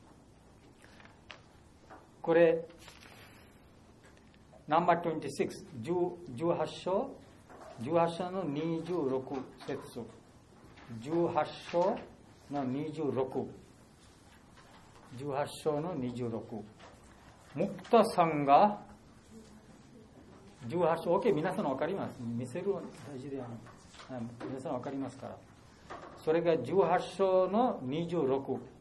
これナンバーにじゅうろく、じゅうはち章、じゅうはち章のにじゅうろく節、じゅうはち章のにじゅうろく、じゅうはち章のにじゅうろく、ムクタさんがじゅうはち章、OK、皆さん分かります。見せるの大事ではない。皆さん分かりますから。それがじゅうはち章のにじゅうろく。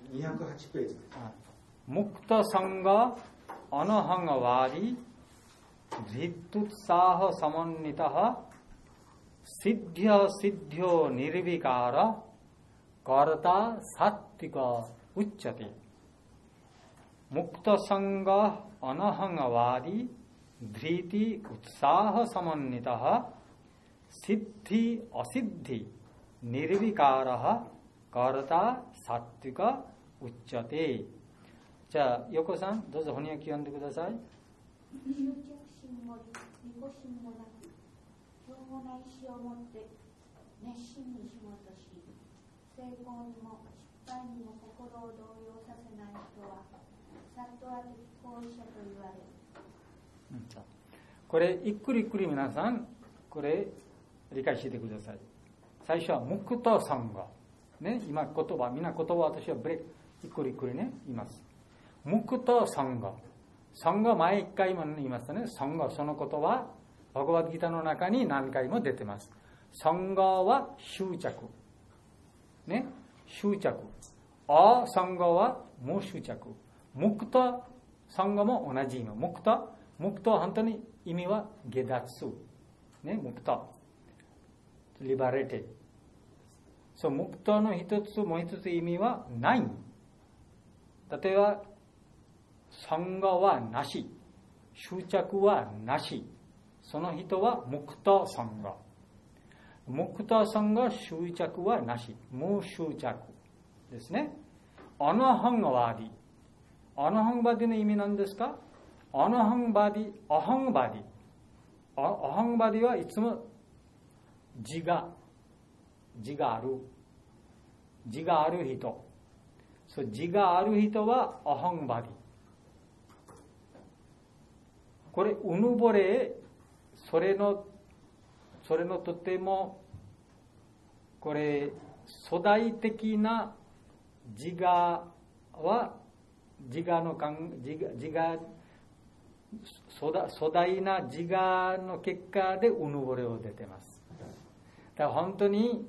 にひゃくはちページです。 ムクタサンガアナハンガワーディジットゥツサーハサマンニタハシッディアシッディオニリビカーラカラタサッティカウッチャティムクタサンガアナハンガワーディドリティウツサーハサマンニタハシッディアシッディニリビカーラハカラタサッティカウッチャティ。じゃあ、横さん、どうぞ翻訳読んでください。 執着心も利己心もなく、しょうもない死をもって熱心に仕事し、成功にも失敗にも心を動揺させない人は、サットア的行為者と言われる。 うん、これ、ゆっくりゆっくり皆さん、これ、理解してください。最初は、ムクタサンガ。ね、今言葉、みんな言葉私はブレイク、ゆっくりゆっくりね、言います。ムクタサンガ。サンガ前一回も言いましたね。サンガ、その言葉、バガバッドギターの中に何回も出てます。サンガは執着。ね、執着。アサンガは無執着。ムクタサンガも同じ意味。ムクタ、ムクタは本当に意味は下脱。ね、ムクタ。リバレティ。そう、ムクタの一つ、もう一つ意味はない。例えば、サンガはなし、執着はなし、その人はムクタサンガ。ムクタサンガ、執着はなし、無執着ですね。アナハンガワディ。アナハンバディの意味なんですか？アナハンバディ、アハンバディ。アハンバディはいつも自我、自我ある。自我ある人。そう、自我ある人はアハンバディ。これ、うぬぼれ、それの、それのとても、これ、粗大的な自我は、自我の感、自我、自我、粗大な自我の結果でうぬぼれを出てます。だから本当に、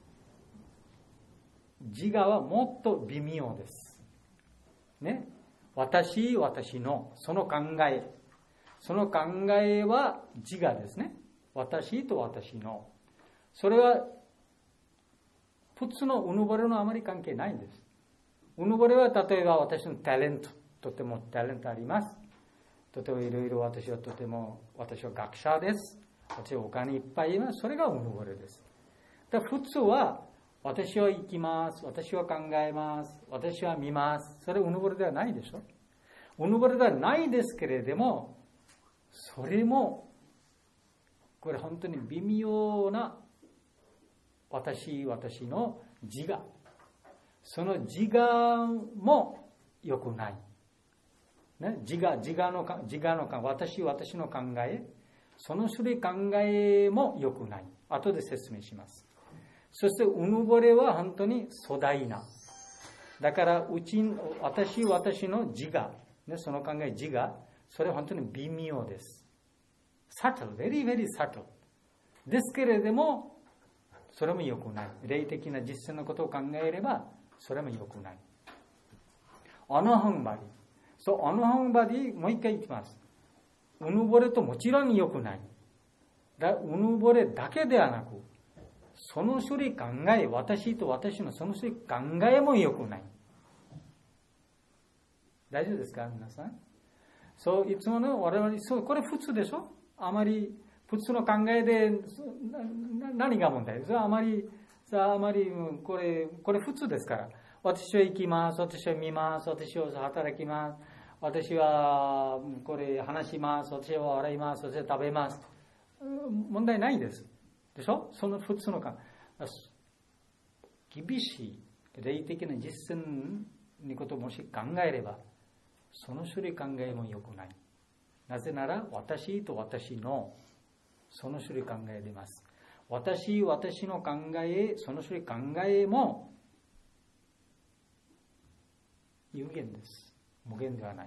自我はもっと微妙です。ね。私、私の、その考え。その考えは自我ですね。私と私の。それは、普通のうぬぼれのあまり関係ないんです。うぬぼれは例えば私のタレント、とてもタレントあります。とてもいろいろ私はとても、私は学者です。私はお金いっぱいいます。それがうぬぼれです。だから普通は、私は生きます。私は考えます。私は見ます。それはうぬぼれではないでしょ。うぬぼれではないですけれども、それも、これ本当に微妙な私、私の自我。その自我も良くない。ね、自我、自我の、自我の、私、私の考え、その種類考えも良くない。後で説明します。そして、うぬぼれは本当に粗大な。だから、うち、私、私の自我、ね、その考え、自我、それは本当に微妙です。subtle, very, very subtle。ですけれども、それも良くない。霊的な実践のことを考えれば、それも良くない。アナハンバディ。そう、アナハンバディ、もう一回言きます。うぬぼれともちろん良くない。だうぬぼれだけではなく、その種類考え、私と私のその種類考えも良くない。大丈夫ですか皆さん？そう、いつもの我々、そう、これ普通でしょ？あまり、普通の考えで、何が問題ですか？あまり、さあ、あまり、これ、これ普通ですから。私は生きます。私は見ます。私は働きます。私は、これ、話します。私は笑います。私は食べます。問題ないです。でしょ？その普通の考え。厳しい、霊的な実践のことをもし考えれば、その種類考えも良くない。なぜなら、私と私の、その種類考え出ます。私、私の考え、その種類考えも、有限です。無限ではない。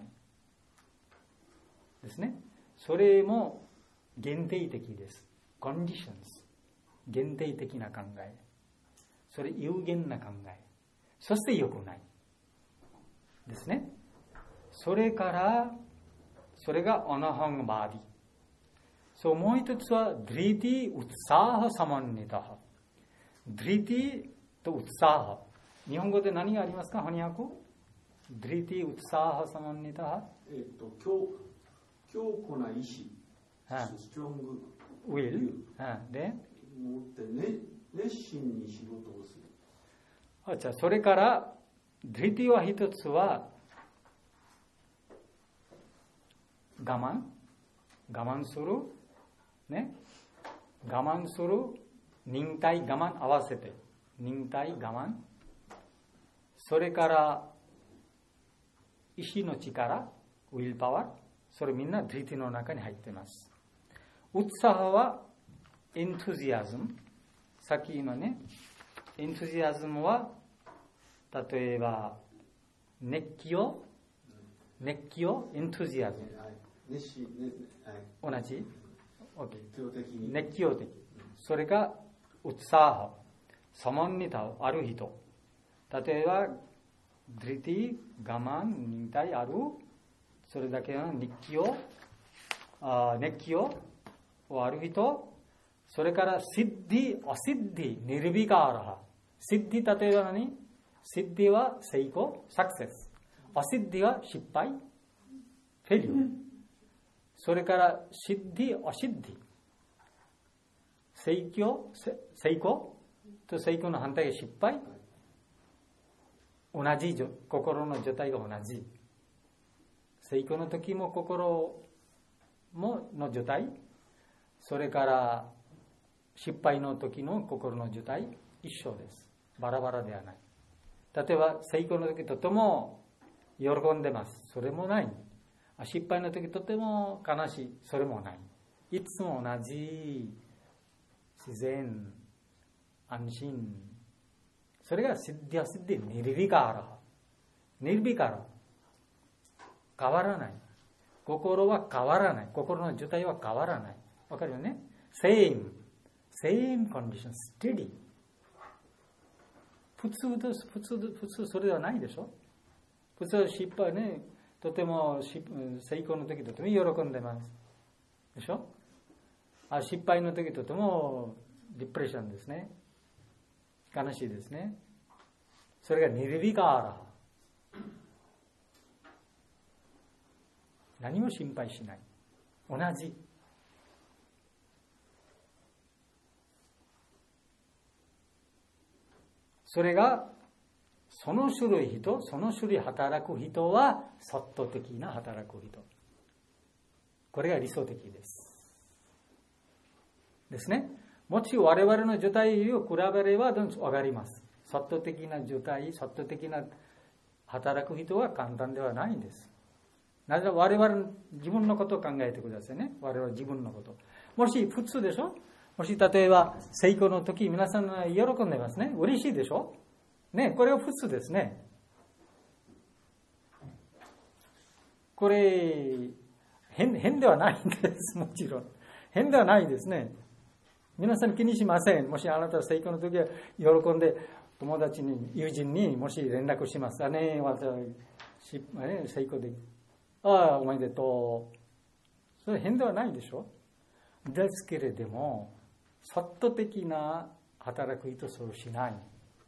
ですね。それも限定的です。conditions。限定的な考え。それ有限な考え。そして良くない。 ですね。それからそれがアナハンバーディ。そう、もう一つはドリティウツサーハサマンニタハ。ドリティとウツサーハ。日本語で何がありますか、翻訳？ドリティウツサーハサマンニタハ。 えっと強強固な意志、ストロングウィルで持って、ね、熱心に仕事をする。 あ、じゃあそれからドリティは一つは我慢我慢するね、我慢する、忍耐我慢合わせて、忍耐我慢、それから意志の力、ウィルパワー、それみんなドリティの中に入っています。ウツサハはエントゥジアズム、さっき今ね、エントゥジアズムは例えば熱気を熱気をエントゥジアズム、 熱心、ね、 同じ、OK、 熱狂的に、 熱狂的、それがウツサハ、サマンニタある人、例えばドリティ、我慢、忍耐ある、それだけの熱気をあ熱気をある人、それからシッディ、アシッディ、ニルビカーラハ。シッディ、例えば何？シッディは成功、サクセス。アシッディは失敗、フェリュー。それからシッディ、アシッディ。成功、成功と成功の反対が失敗。同じ心の状態が同じ。成功の時も心もの状態、それから失敗の時の心の状態一緒です。バラバラではない。例えば成功の時とても喜んでます、それもない。失敗の時とても悲しい、それもない。いつも同じ自然、安心、それがシッディアシッディニルビカーラ、ニルビカーラ、変わらない。心は変わらない。心の状態は変わらない。わかるよね？ Same, same condition, steady。普通です。普通、普通それではないでしょ。普通は失敗ね、とても成功の時とても喜んでます。でしょ？あ、失敗の時とてもディプレッションですね。悲しいですね。それがニルビカーラ。何も心配しない。同じ。それが、その種類人、その種類働く人は、サット的な働く人。これが理想的です。ですね。もし我々の状態を比べれば上がります。サット的な状態、サット的な働く人は簡単ではないんです。なぜなら我々自分のことを考えてくださいね。我々自分のこと。もし普通でしょ？もし例えば成功の時皆さん喜んでますね。嬉しいでしょ？ね、これは普通ですね。これ変、変ではないんです。もちろん。変ではないですね。皆さん気にしません。もしあなた成功の時は喜んで友達に、友人にもし連絡します。あね、私成功でああ、おめでとう。それ変ではないでしょ。ですけれども、サット的な働く人そうしない。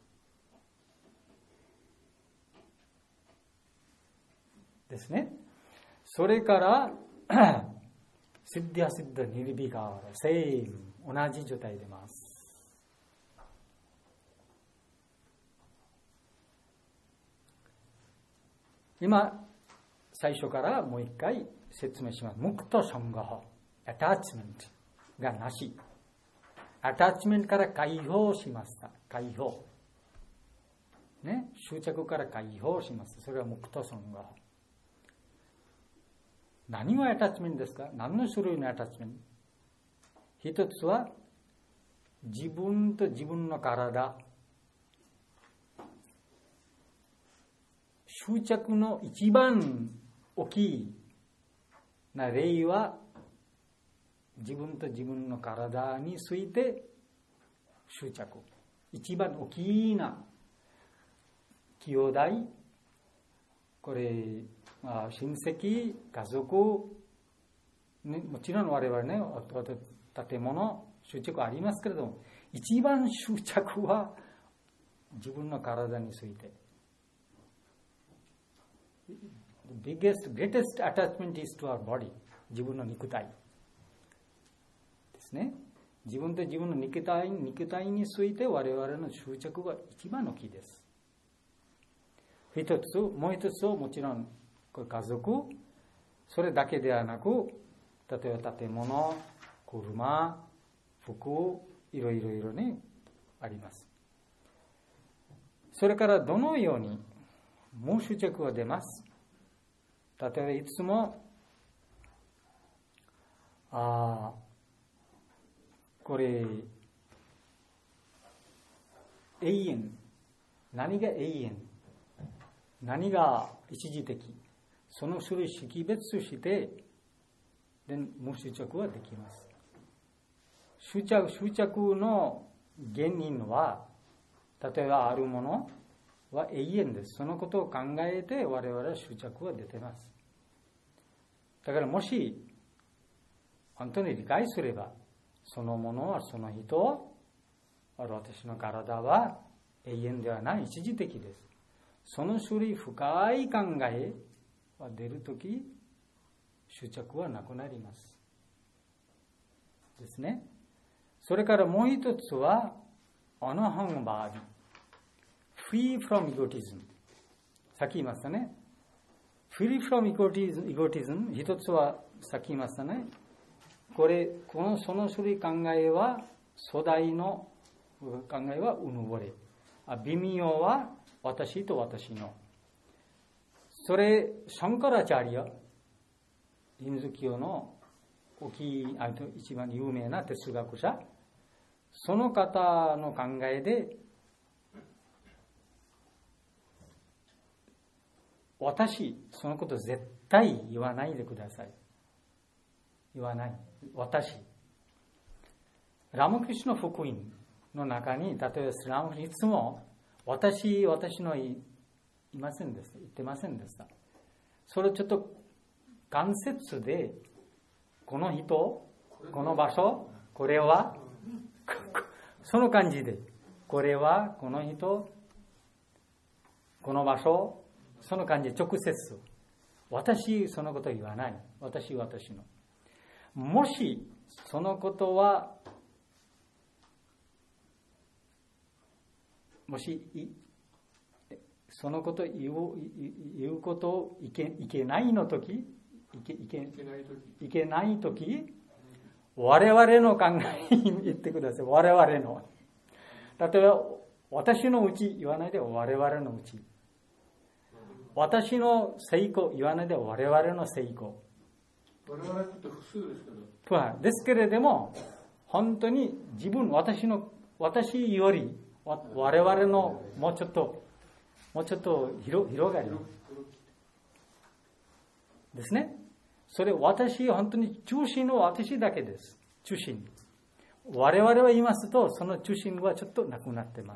ですね。それから、シッディアシッダニルビガーラ、セイム、同じ状態でます。今、最初からもう一回説明します。ムクトシャンガハ、アタッチメントがなし。アタッチメントから解放しました。解放。ね、執着から解放します。それはムクトシャンガハ。何がアタッチメントですか？何の種類のアタッチメント？一つは自分と自分の体。執着の一番大きいな例は自分と自分の体について執着。一番大きな兄弟、 これ、まあ、親戚、家族、ね、もちろん我々ね、建物、執着ありますけれども、一番執着は自分の体について。The biggest, greatest attachment is to our body. 自分の肉体ですね。自分と自分の肉体、肉体について我々の執着が一番大きいです。一つ、もう一つはもちろんこれ家族、それだけではなく、例えば建物、車、服、いろいろいろね、あります。それからどのようにもう執着が出ます。例えばいつも、ああ、これ、永遠。何が永遠？何が一時的？その種類識別して、で無執着はできます。執着、執着の原因は、例えばあるものは永遠です。そのことを考えて我々は執着は出てます。だからもし、本当に理解すれば、そのものはその人、私の体は永遠ではない、一時的です。その種類深い考えが出るとき、執着はなくなります。ですね。それからもう一つは、アナハンバーディ。free from egotism。さっき言いましたね。free from egotism、egotism、一つはさっき言いましたね。これ、この、その種類考えは、初代の考えはうぬぼれ。微妙は私と私の。それ、シャンカラチャリア、ヒンズー教の大きい、一番有名な哲学者、その方の考えで、私、そのこと絶対言わないでください。言わない。私。ラマクリシュナ福音の中に、例えばラマクリシュナいつも、私、私の言いませんでした。言ってませんでした。それちょっと間接で、この人、この場所、これは、その感じで、これは、この人、この場所、その感じで直接、私、そのこと言わない。私、私の。もし、そのことは、もし、そのこと言う、言うことをいけ、いけないのとき、いけ、いけ、いけないとき、我々の考えに言ってください。我々の。例えば、私のうち言わないで我々のうち。私の成功言わないで我々の成功。 我々って複数ですけど。 ですけれども、本当に自分、私の、私より、我々のもうちょっと、もうちょっと 広, 広がりですね。それ私、本当に中心の私だけです。中心。我々は言いますと、その中心はちょっとなくなっています。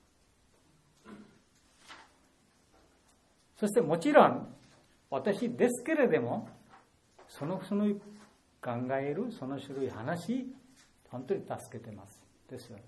そしてもちろん、私ですけれども、その種類考える、その種類話、本当に助けてます。ですよね。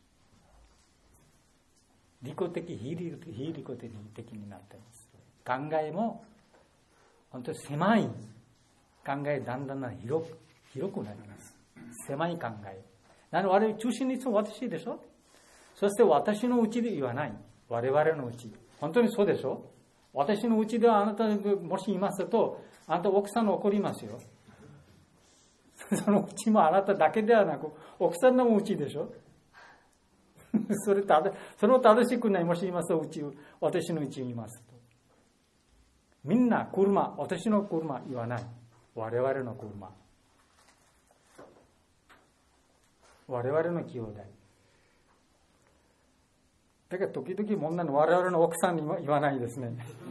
利己的、非利己的になっています。考えも、本当に狭い考え、だんだん広く、広くなります。狭い考え。なので、我々中心にいつも私でしょ。そして私のうちで言わない。我々のうち。本当にそうでしょ。私のうちではあなたもしいますと、あなた奥さんの怒りますよ。そのうちもあなただけではなく、奥さんのうちでしょ。それただ、その正しくないもしいますと、うち、私のうちにいますと。みんな車、私の車言わない。我々の車。我々の兄弟。だから時々問題の我々の奥さんに言わないですね。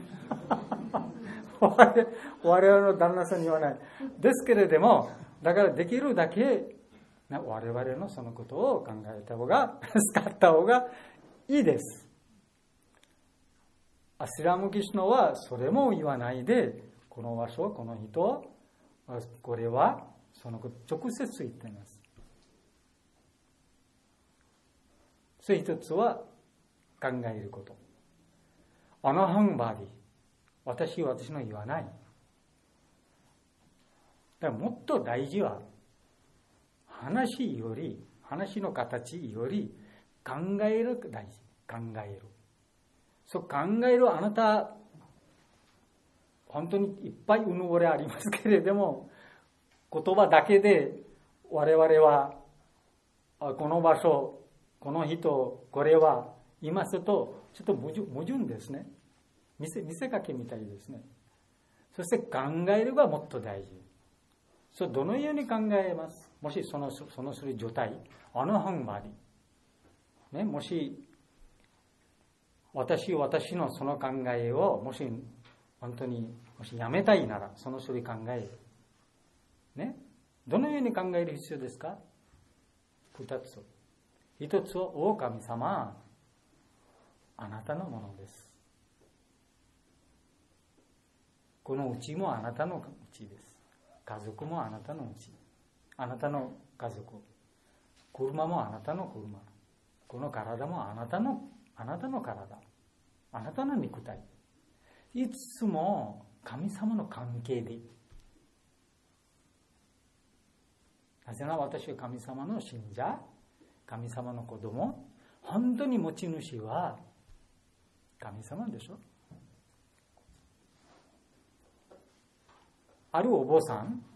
我々の旦那さんに言わない。ですけれども、だからできるだけ我々のそのことを考えた方が、使った方がいいです。 アスラムキシュナはそれも言わないで、この場所、この人、これはその直接言っています。それ一つは考えること。アナハンバディ。私、私の言わない。だからもっと大事は、話より、話の形より考えるが大事。考える。そう考えるあなた、本当にいっぱいうぬぼれありますけれども、言葉だけで我々は、この場所、この人、これは、言いますと、ちょっと矛盾、矛盾ですね。見せ、見せかけみたいですね。そして考えるがもっと大事。そう、どのように考えます？もしその、そのする状態、アナハンバディ。ね、もし、私、私のその考えを、もし、本当に、もしやめたいなら、そのする考え。ね。どのように考える必要ですか？二つ。一つは、お神様、あなたのものです。このうちもあなたのうちです。家族もあなたのうち。あなたの家族。車もあなたの車。この体もあなたの、あなたの体。あなたの肉体。いつも神様の関係で。なぜなら私は神様の信者、神様の子供、本当に持ち主は神様でしょ。あるお坊さん、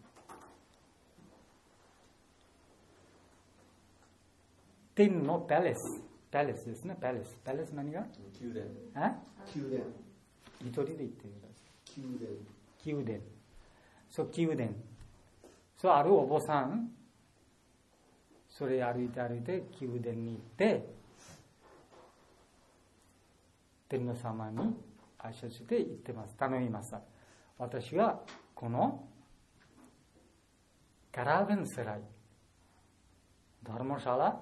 天のパレス、パレスですね、パレス。パレス何が？ 宮殿。 え？ 宮殿。 一人で言ってください。 宮殿。 宮殿。そう、宮殿。そう、あるお坊さん、それ歩いて歩いて宮殿に行って、天皇様に挨拶して言ってます。頼みました。私はこのカラベンセライ、ダルマシャラ、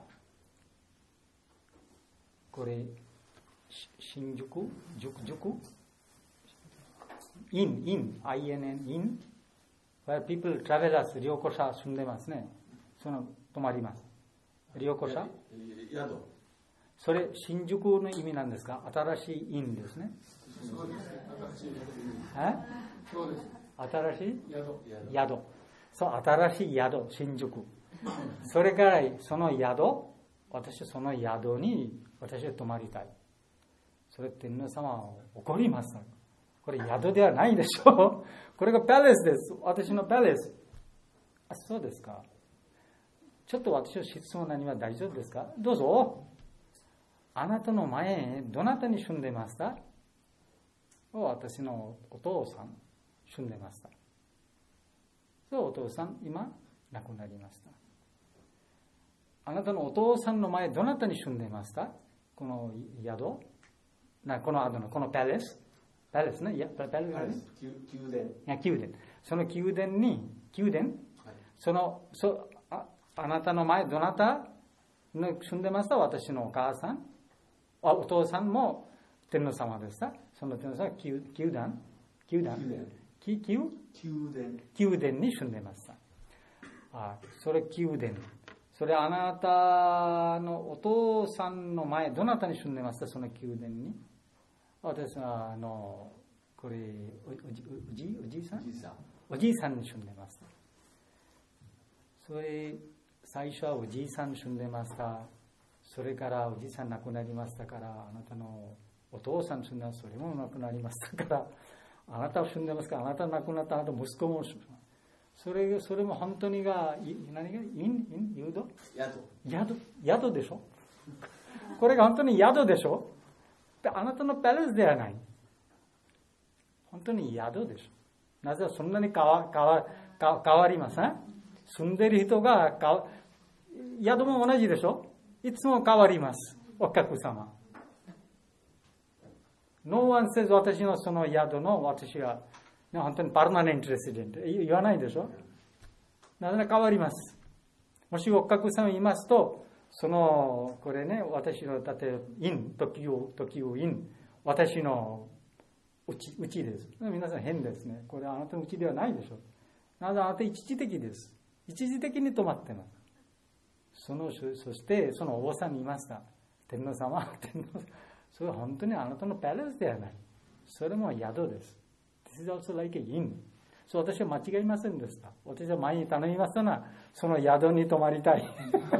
これ、新宿、塾、塾、in, in, in, in, where people, travelers, 旅行者住んでますね。その、泊まります。旅行者？ 宿。 それ、新宿の意味なんですか？新しいインですね。 そうですね。新しい。 え？ そうです。 新しい？ 宿。 宿。そう、新しい宿、新宿。それから、その宿、私その宿に、私は泊まりたい。それ天皇様は怒ります。これ宿ではないでしょ。これがパレスです。私のパレス。あ、そうですか。ちょっと私の質問何は大丈夫ですか？どうぞ。あなたの前、どなたに住んでました？私のお父さん、住んでました。そう、お父さん、今、亡くなりました。あなたのお父さんの前、どなたに住んでました？この宿な、この後の、このパレスパレスね、いや、パレス、 宮殿。 いや、宮殿。その宮殿に、宮殿、はい、その、そ、あ、あなたの前、どなたの住んでました？私のお母さん、あ、お父さんも天皇様でした。その天皇様は宮殿、宮殿、宮殿、宮殿に住んでました。あ、それ宮殿。それあなたのお父さんの前、どなたに住んでました？その宮殿に。私は、あの、これ、おじ、おじ、おじいさん？おじいさんに住んでました。それ、最初はおじいさんに住んでました。それからおじいさん亡くなりましたから、あなたのお父さん住んでました。それも亡くなりましたから、あなたは住んでますから、あなた亡くなったあなた息子も住んでます。それ、それも本当にが、何が、イン、イン、ユード？宿。宿、宿でしょ？これが本当に宿でしょ？あなたのパレスではない。本当に宿でしょ。なぜそんなに変わ、変わ、変わりません？住んでる人が変わ、宿も同じでしょ？いつも変わります。お客様。No one says 私のその宿の私は、ね、本当にパーマネントレシデント言わないでしょ。なぜなら変わります。もしお客様言いますと、その、これね、私の、例えば、イン、時を、時をイン、私のうち、うちです。皆さん変ですね。これあなたのうちではないでしょ。なぜあなた一時的です。一時的に止まってます。その、そしてそのお坊さんに言いました。天皇様、天皇様、それは本当にあなたのパレスではない。それも宿です。This is also like a inn. そう、私は間違いませんでした。私は前に頼みましたが、その宿に泊まりたい。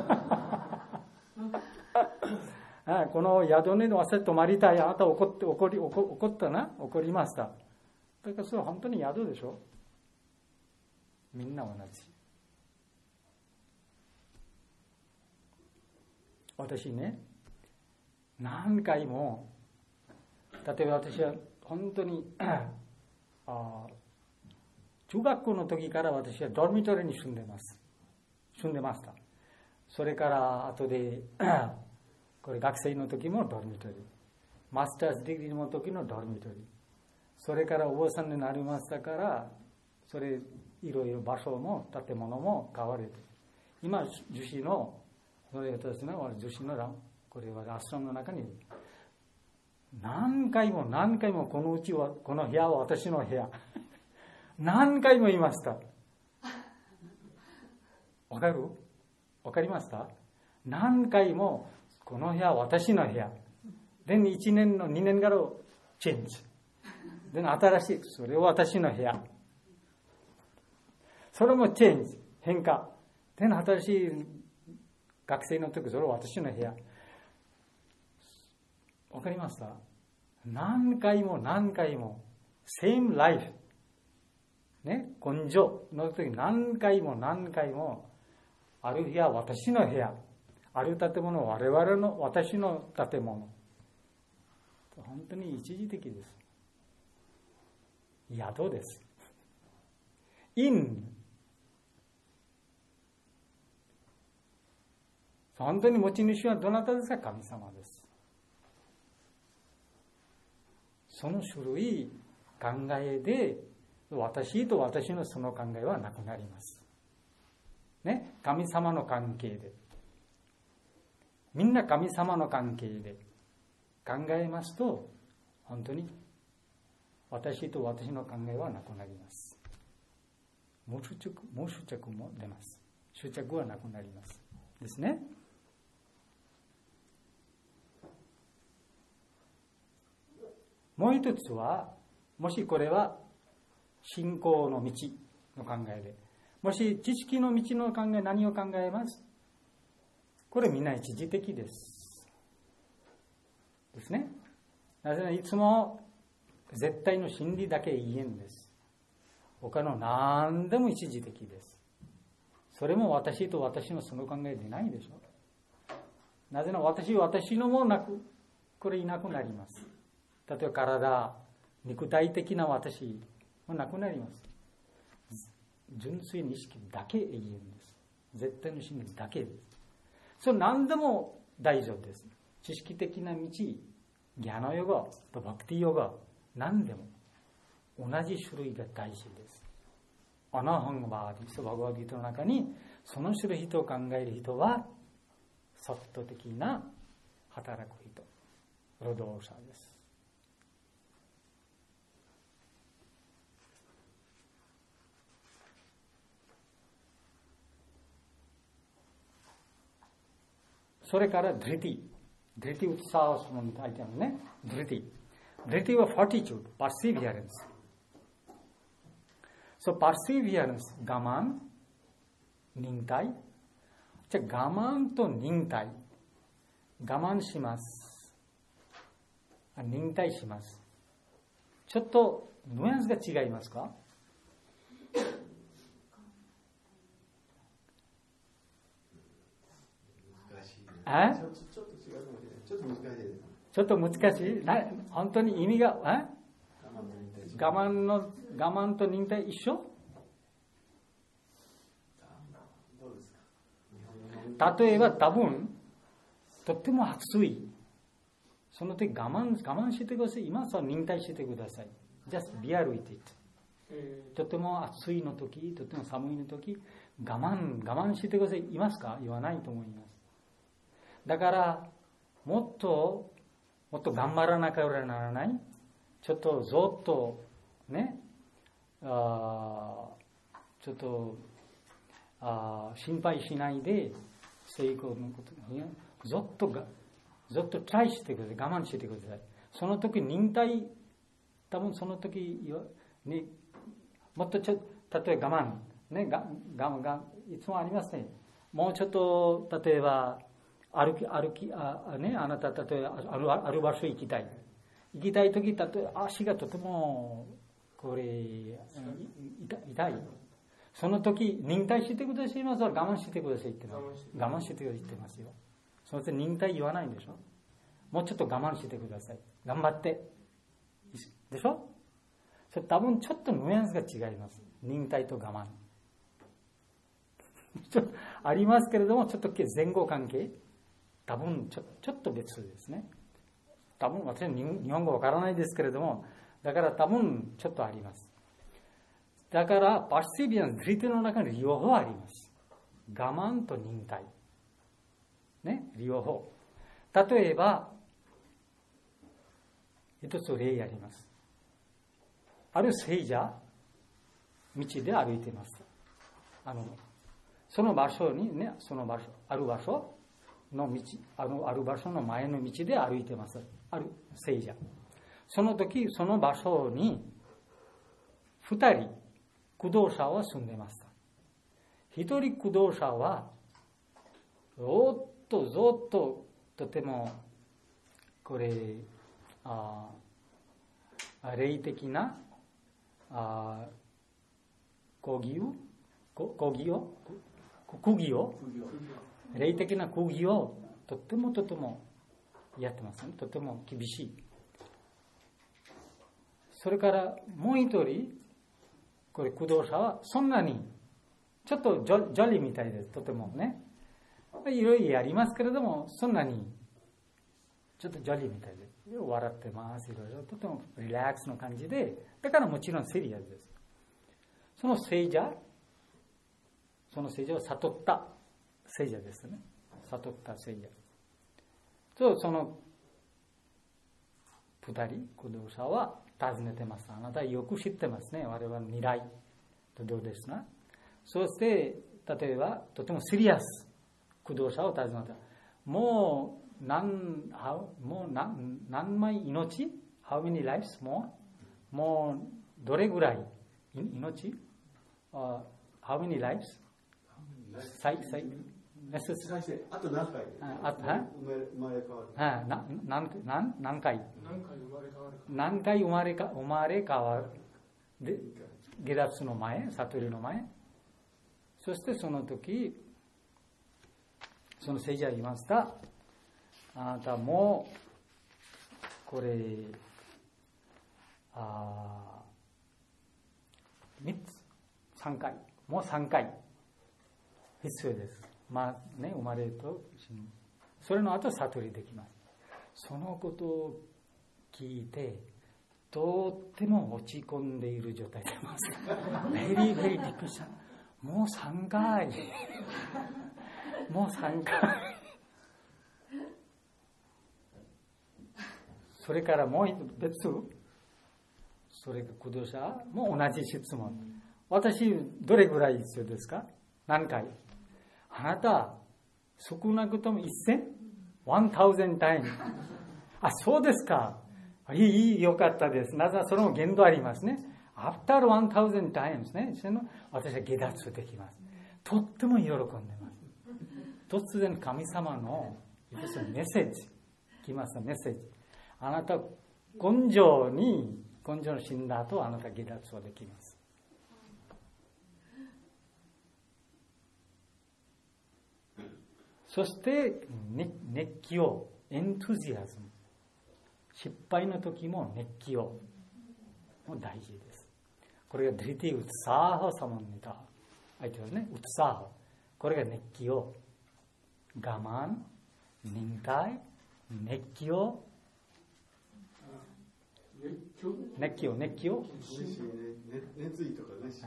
この宿に忘れ泊まりたい。あなた怒って怒り怒怒ったな、怒りました。だからそれは本当に宿でしょ。みんな同じ。私ね、何回も、例えば私は本当にあ中学校の時から私はドルミトリーに住んでます。住んでました。それから後でこれ学生の時もドルミトリー、マスターズディグリーの時のドルミトリー、それからお坊さんになりましたから、それいろいろ場所も建物も変われて、今樹脂のそれ私の樹脂のこれはアスラムの中に何回も何回もこのうちはこの部屋は私の部屋何回も言いました。わかる？わかりました？何回もこの部屋は私の部屋。でいちねんのにねんからチェンジ。で新しいそれは私の部屋。それもチェンジ変化。で新しい学生の時それは私の部屋。わかりました？何回も何回も same life ね、根性の時何回も何回もある部屋私の部屋、ある建物我々の私の建物。本当に一時的です。宿です。in 本当に持ち主はどなたですか？神様です。その種類考えで私と私のその考えはなくなります。ね、神様の関係でみんな神様の関係で考えますと本当に私と私の考えはなくなります。無執着、無執着も出ます。執着はなくなりますですね。もう一つは、もしこれは信仰の道の考えで、もし知識の道の考え、何を考えます？これみんな一時的です。ですね。なぜならいつも絶対の真理だけ言えんです。他の何でも一時的です。それも私と私のその考えでないでしょ。なぜなら私、私のもなく、これいなくなります。例えば体、肉体的な私もなくなります。純粋に意識だけ永遠です。絶対の真理だけです。それ何でも大丈夫です。知識的な道、ギャナヨガとバクティヨガ、何でも同じ種類が大事です。アナハンバーディ、ソバゴアディとの中にその種類人を考える人はソフト的な働く人、労働者です。それからドリティ。ドリティウッサースの書いてあるね。ドリティ。ドリティはフォーティチュード、パーシビアレンス。そう、パーシビアレンス、我慢、忍耐。じゃあ、我慢と忍耐。我慢します。忍耐します。ちょっと、ニュアンスが違いますか？あ？ちょっと違うかもしれない。ちょっと難しいです。ちょっと難しい。な本当に意味が、あ？我慢の我慢と忍耐一緒？例えば多分とっても暑い。その時我慢我慢してください。今は忍耐してください。Just bear with it。とても暑いの時、とても寒いの時、我慢我慢してください。いますか？言わないと思います。だからもっともっと頑張らなければならない。 ちょっとぞっとね、あちょっとあ心配しないで成功のことにぞっとがずっとトライしてください。我慢してください。その時忍耐、多分その時にもっとちょっと例えば我慢ね、が我慢いつもありますね。もうちょっと例えば歩き歩きあね、あなた例えばあるある場所行きたい行きたい時、例えば足がとてもこれ痛い。その時忍耐してくださいます。我慢してくださいって言ってます。我慢してくださいって言ってますよ。そして忍耐言わないんでしょ。もうちょっと我慢してください。頑張って。でしょ。それ多分ちょっとニュアンスが違います。忍耐と我慢。ちょっとありますけれども、ちょっと前後関係、多分ちょ、ちょっと別ですね。多分私は日本語わからないですけれども、だから多分ちょっとあります。だからパーシビアンス、リテの中に両方あります。我慢と忍耐。ね、両方。例えば、一つ例あります。ある聖者、道で歩いています。あの、その場所にね、その場所、ある場所の道、あの、ある場所の前の道で歩いています。ある聖者。その時、その場所に、二人、駆動者は住んでいました。一人駆動者は、おっと、ぞっと、とても、これ、あ霊的な、あ講義を、講義を、講義を、霊的な講義を、とてもとてもやってますね。とても厳しい。それから、もう一人、これ、駆動者は、そんなに、ちょっとジョジョリーみたいです。とてもね。いろいろやりますけれども、そんなに、ちょっとジョリーみたいで。笑ってます。いろいろ。とてもリラックスの感じで。だからもちろんセリアスです。その聖者、その聖者を悟った聖者ですね。悟った聖者。と、その二人、駆動者は尋ねてます。あなたよく知ってますね。我々未来とどうですか。そして、例えば、とてもシリアス、駆動者を尋ねた。もう、何、もう何、何枚命 ?How many lives more? もう、どれぐらい命、uh, ?How many lives? 再、再、 再生。あと何回あ生まれ変わるあな何, 何, 何回何回生まれ変わるか。 何回生まれか生まれ変わる。で、下脱の前、悟りの前。そしてその時、その聖者は言いました。あなたも、これ、あ三つ、三回、もう三回、必要です。まあね、生まれると死ぬ。それの後、悟りできます。そのことを聞いて、とっても落ち込んでいる状態でます。ベリーベリーびっくりした。もう三回。もう三回。それからもう一別、それが駆動者も同じ質問。私、どれぐらい必要ですか？何回？あなた、少なくとも一千？one thousand times。あ、そうですか。いい、よかったです。なぜならそれも限度ありますね。after one thousand times ね。私は下脱できます。とっても喜んでます。突然神様のメッセージ、来ましたメッセージ。あなた、根性に、根性の死んだ後、あなた下脱をできます。そして、ね、熱気を、エントゥジアズム。失敗の時も熱気を、も大事です。これがドリティウツサーホサモンニタ。相手はね、ウツサーホ。これが熱気を、我慢、忍耐、熱気を、熱気を、熱気を、 熱意とかね、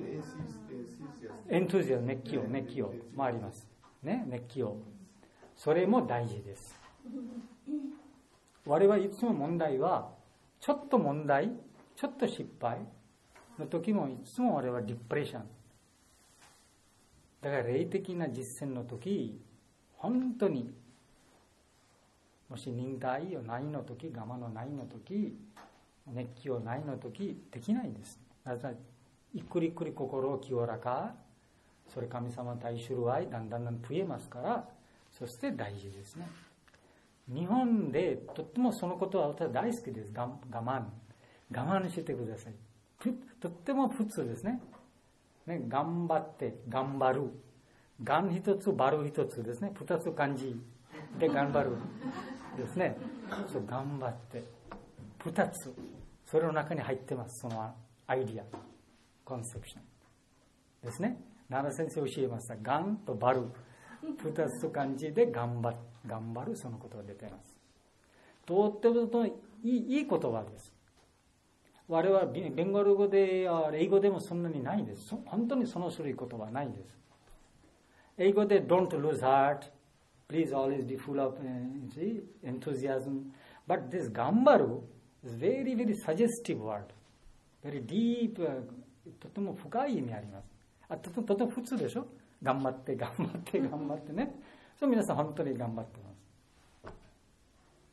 エントゥジアズム、熱気を、熱気を、もあります。ね、熱気を。それも大事です。我々いつも問題は、 ちょっと問題、ちょっと失敗の時もいつも俺はディプレッション。だから霊的な実践の時、本当にもし忍耐をないの時、我慢のないの時、熱気をないの時、できないんです。だからゆっくりゆっくり心を清らか、それ神様対する愛だんだんだん増えますから、そして大事ですね。日本でとってもそのことは私は大好きです。我慢我慢してください。とっても普通ですね。ね、頑張って頑張る、がん一つバル一つですね。二つ漢字で頑張るですね。そう頑張って二つ、それの中に入ってます。そのアイディア、コンセプションですね。奈良先生教えました。がんとバル二つ漢字で頑張る、頑張る、そのことが出ています。とってもいい、いい言葉です。我々はベンガル語で英語でもそんなにないです。本当にその種類言葉はないです。英語で Don't lose heart, please always be full of uh, enthusiasm. But this 頑張る is very very suggestive word, very deep、uh, とても深い意味あります。あとても普通でしょ。頑張って頑張って頑張ってね。そう皆さん本当に頑張ってます。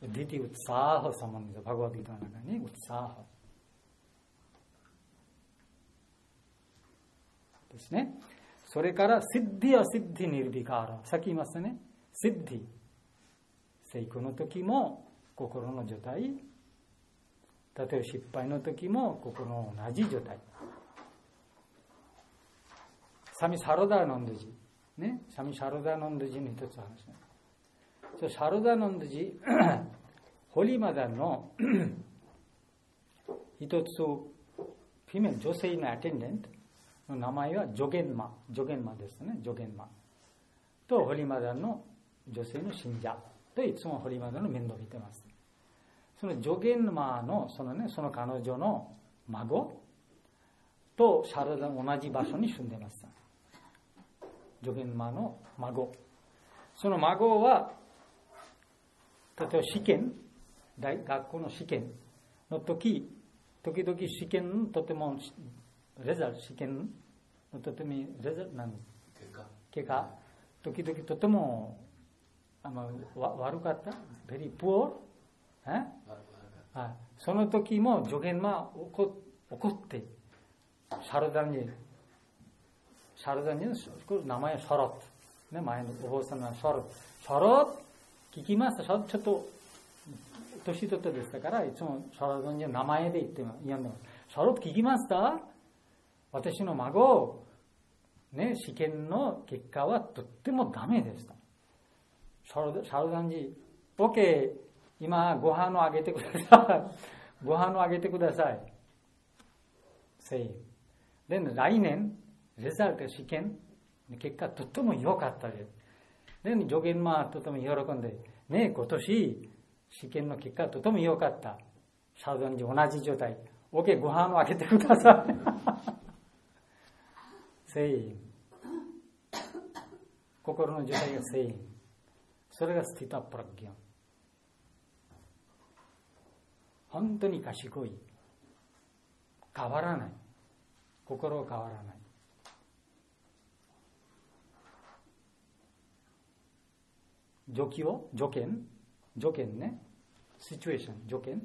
ディティウツサーホ様のバガヴァッドギータの中にウツサーホですね。それからシッディアシッディニルビカーラ、さっき言いましたね。シッディ、成功の時も心の状態、例えば失敗の時も心の同じ状態。サミ・シャロダーノンドジね、サミ・シャロダーノンドジの一つ話ね。そうシャロダーノンドジホリマダの一つフィメル女性のアテンデントの名前はジョゲンマ、ジョゲンマですね。ジョゲンマとホリマダの女性の信者といつもホリマダの面倒を見てます。そのジョゲンマのそのね、その彼女の孫とシャロダの同じ場所に住んでました。ジョゲンマの孫、その孫は例えば試験、大学校の試験の時、時々試験とてもレザル試験のとてもレザルなん結果時々とてもあの悪かった、ベリープオー、えあその時もジョゲンマ怒ってシャルダにシャルダに名前シャロットね、前のお坊さんのシャロットシャロット聞きました。ちょっと年取ってでしたからいつもシャロットに名前で言って読んでます。シャロット聞きました？私の孫、ね、試験の結果はとってもダメでした。シャルダンジ、OK、今ご飯をあげてください。ご飯をあげてください。せい。で、来年、レザルト試験の結果とっても良かったです。で、ジョゲンマはとても喜んで、ね、今年試験の結果とても良かった。シャルダンジ同じ状態。OK、ご飯をあげてください。セイン、心の状態がセイン、それがスティタプラギャン。本当に賢い、変わらない、心は変わらない。状況、条件、条件ね、シチュエーション、条件、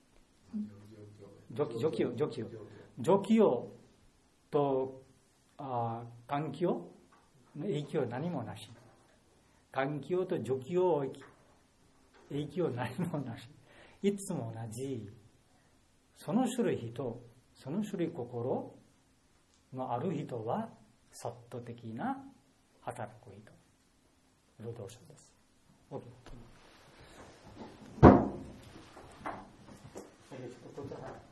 状況、状況、状況とあ環境の影響は何もなし。環境と状況影響は何もなし。いつも同じ。その種類人、その種類心のある人はサット的な働く人、労働者です。OK。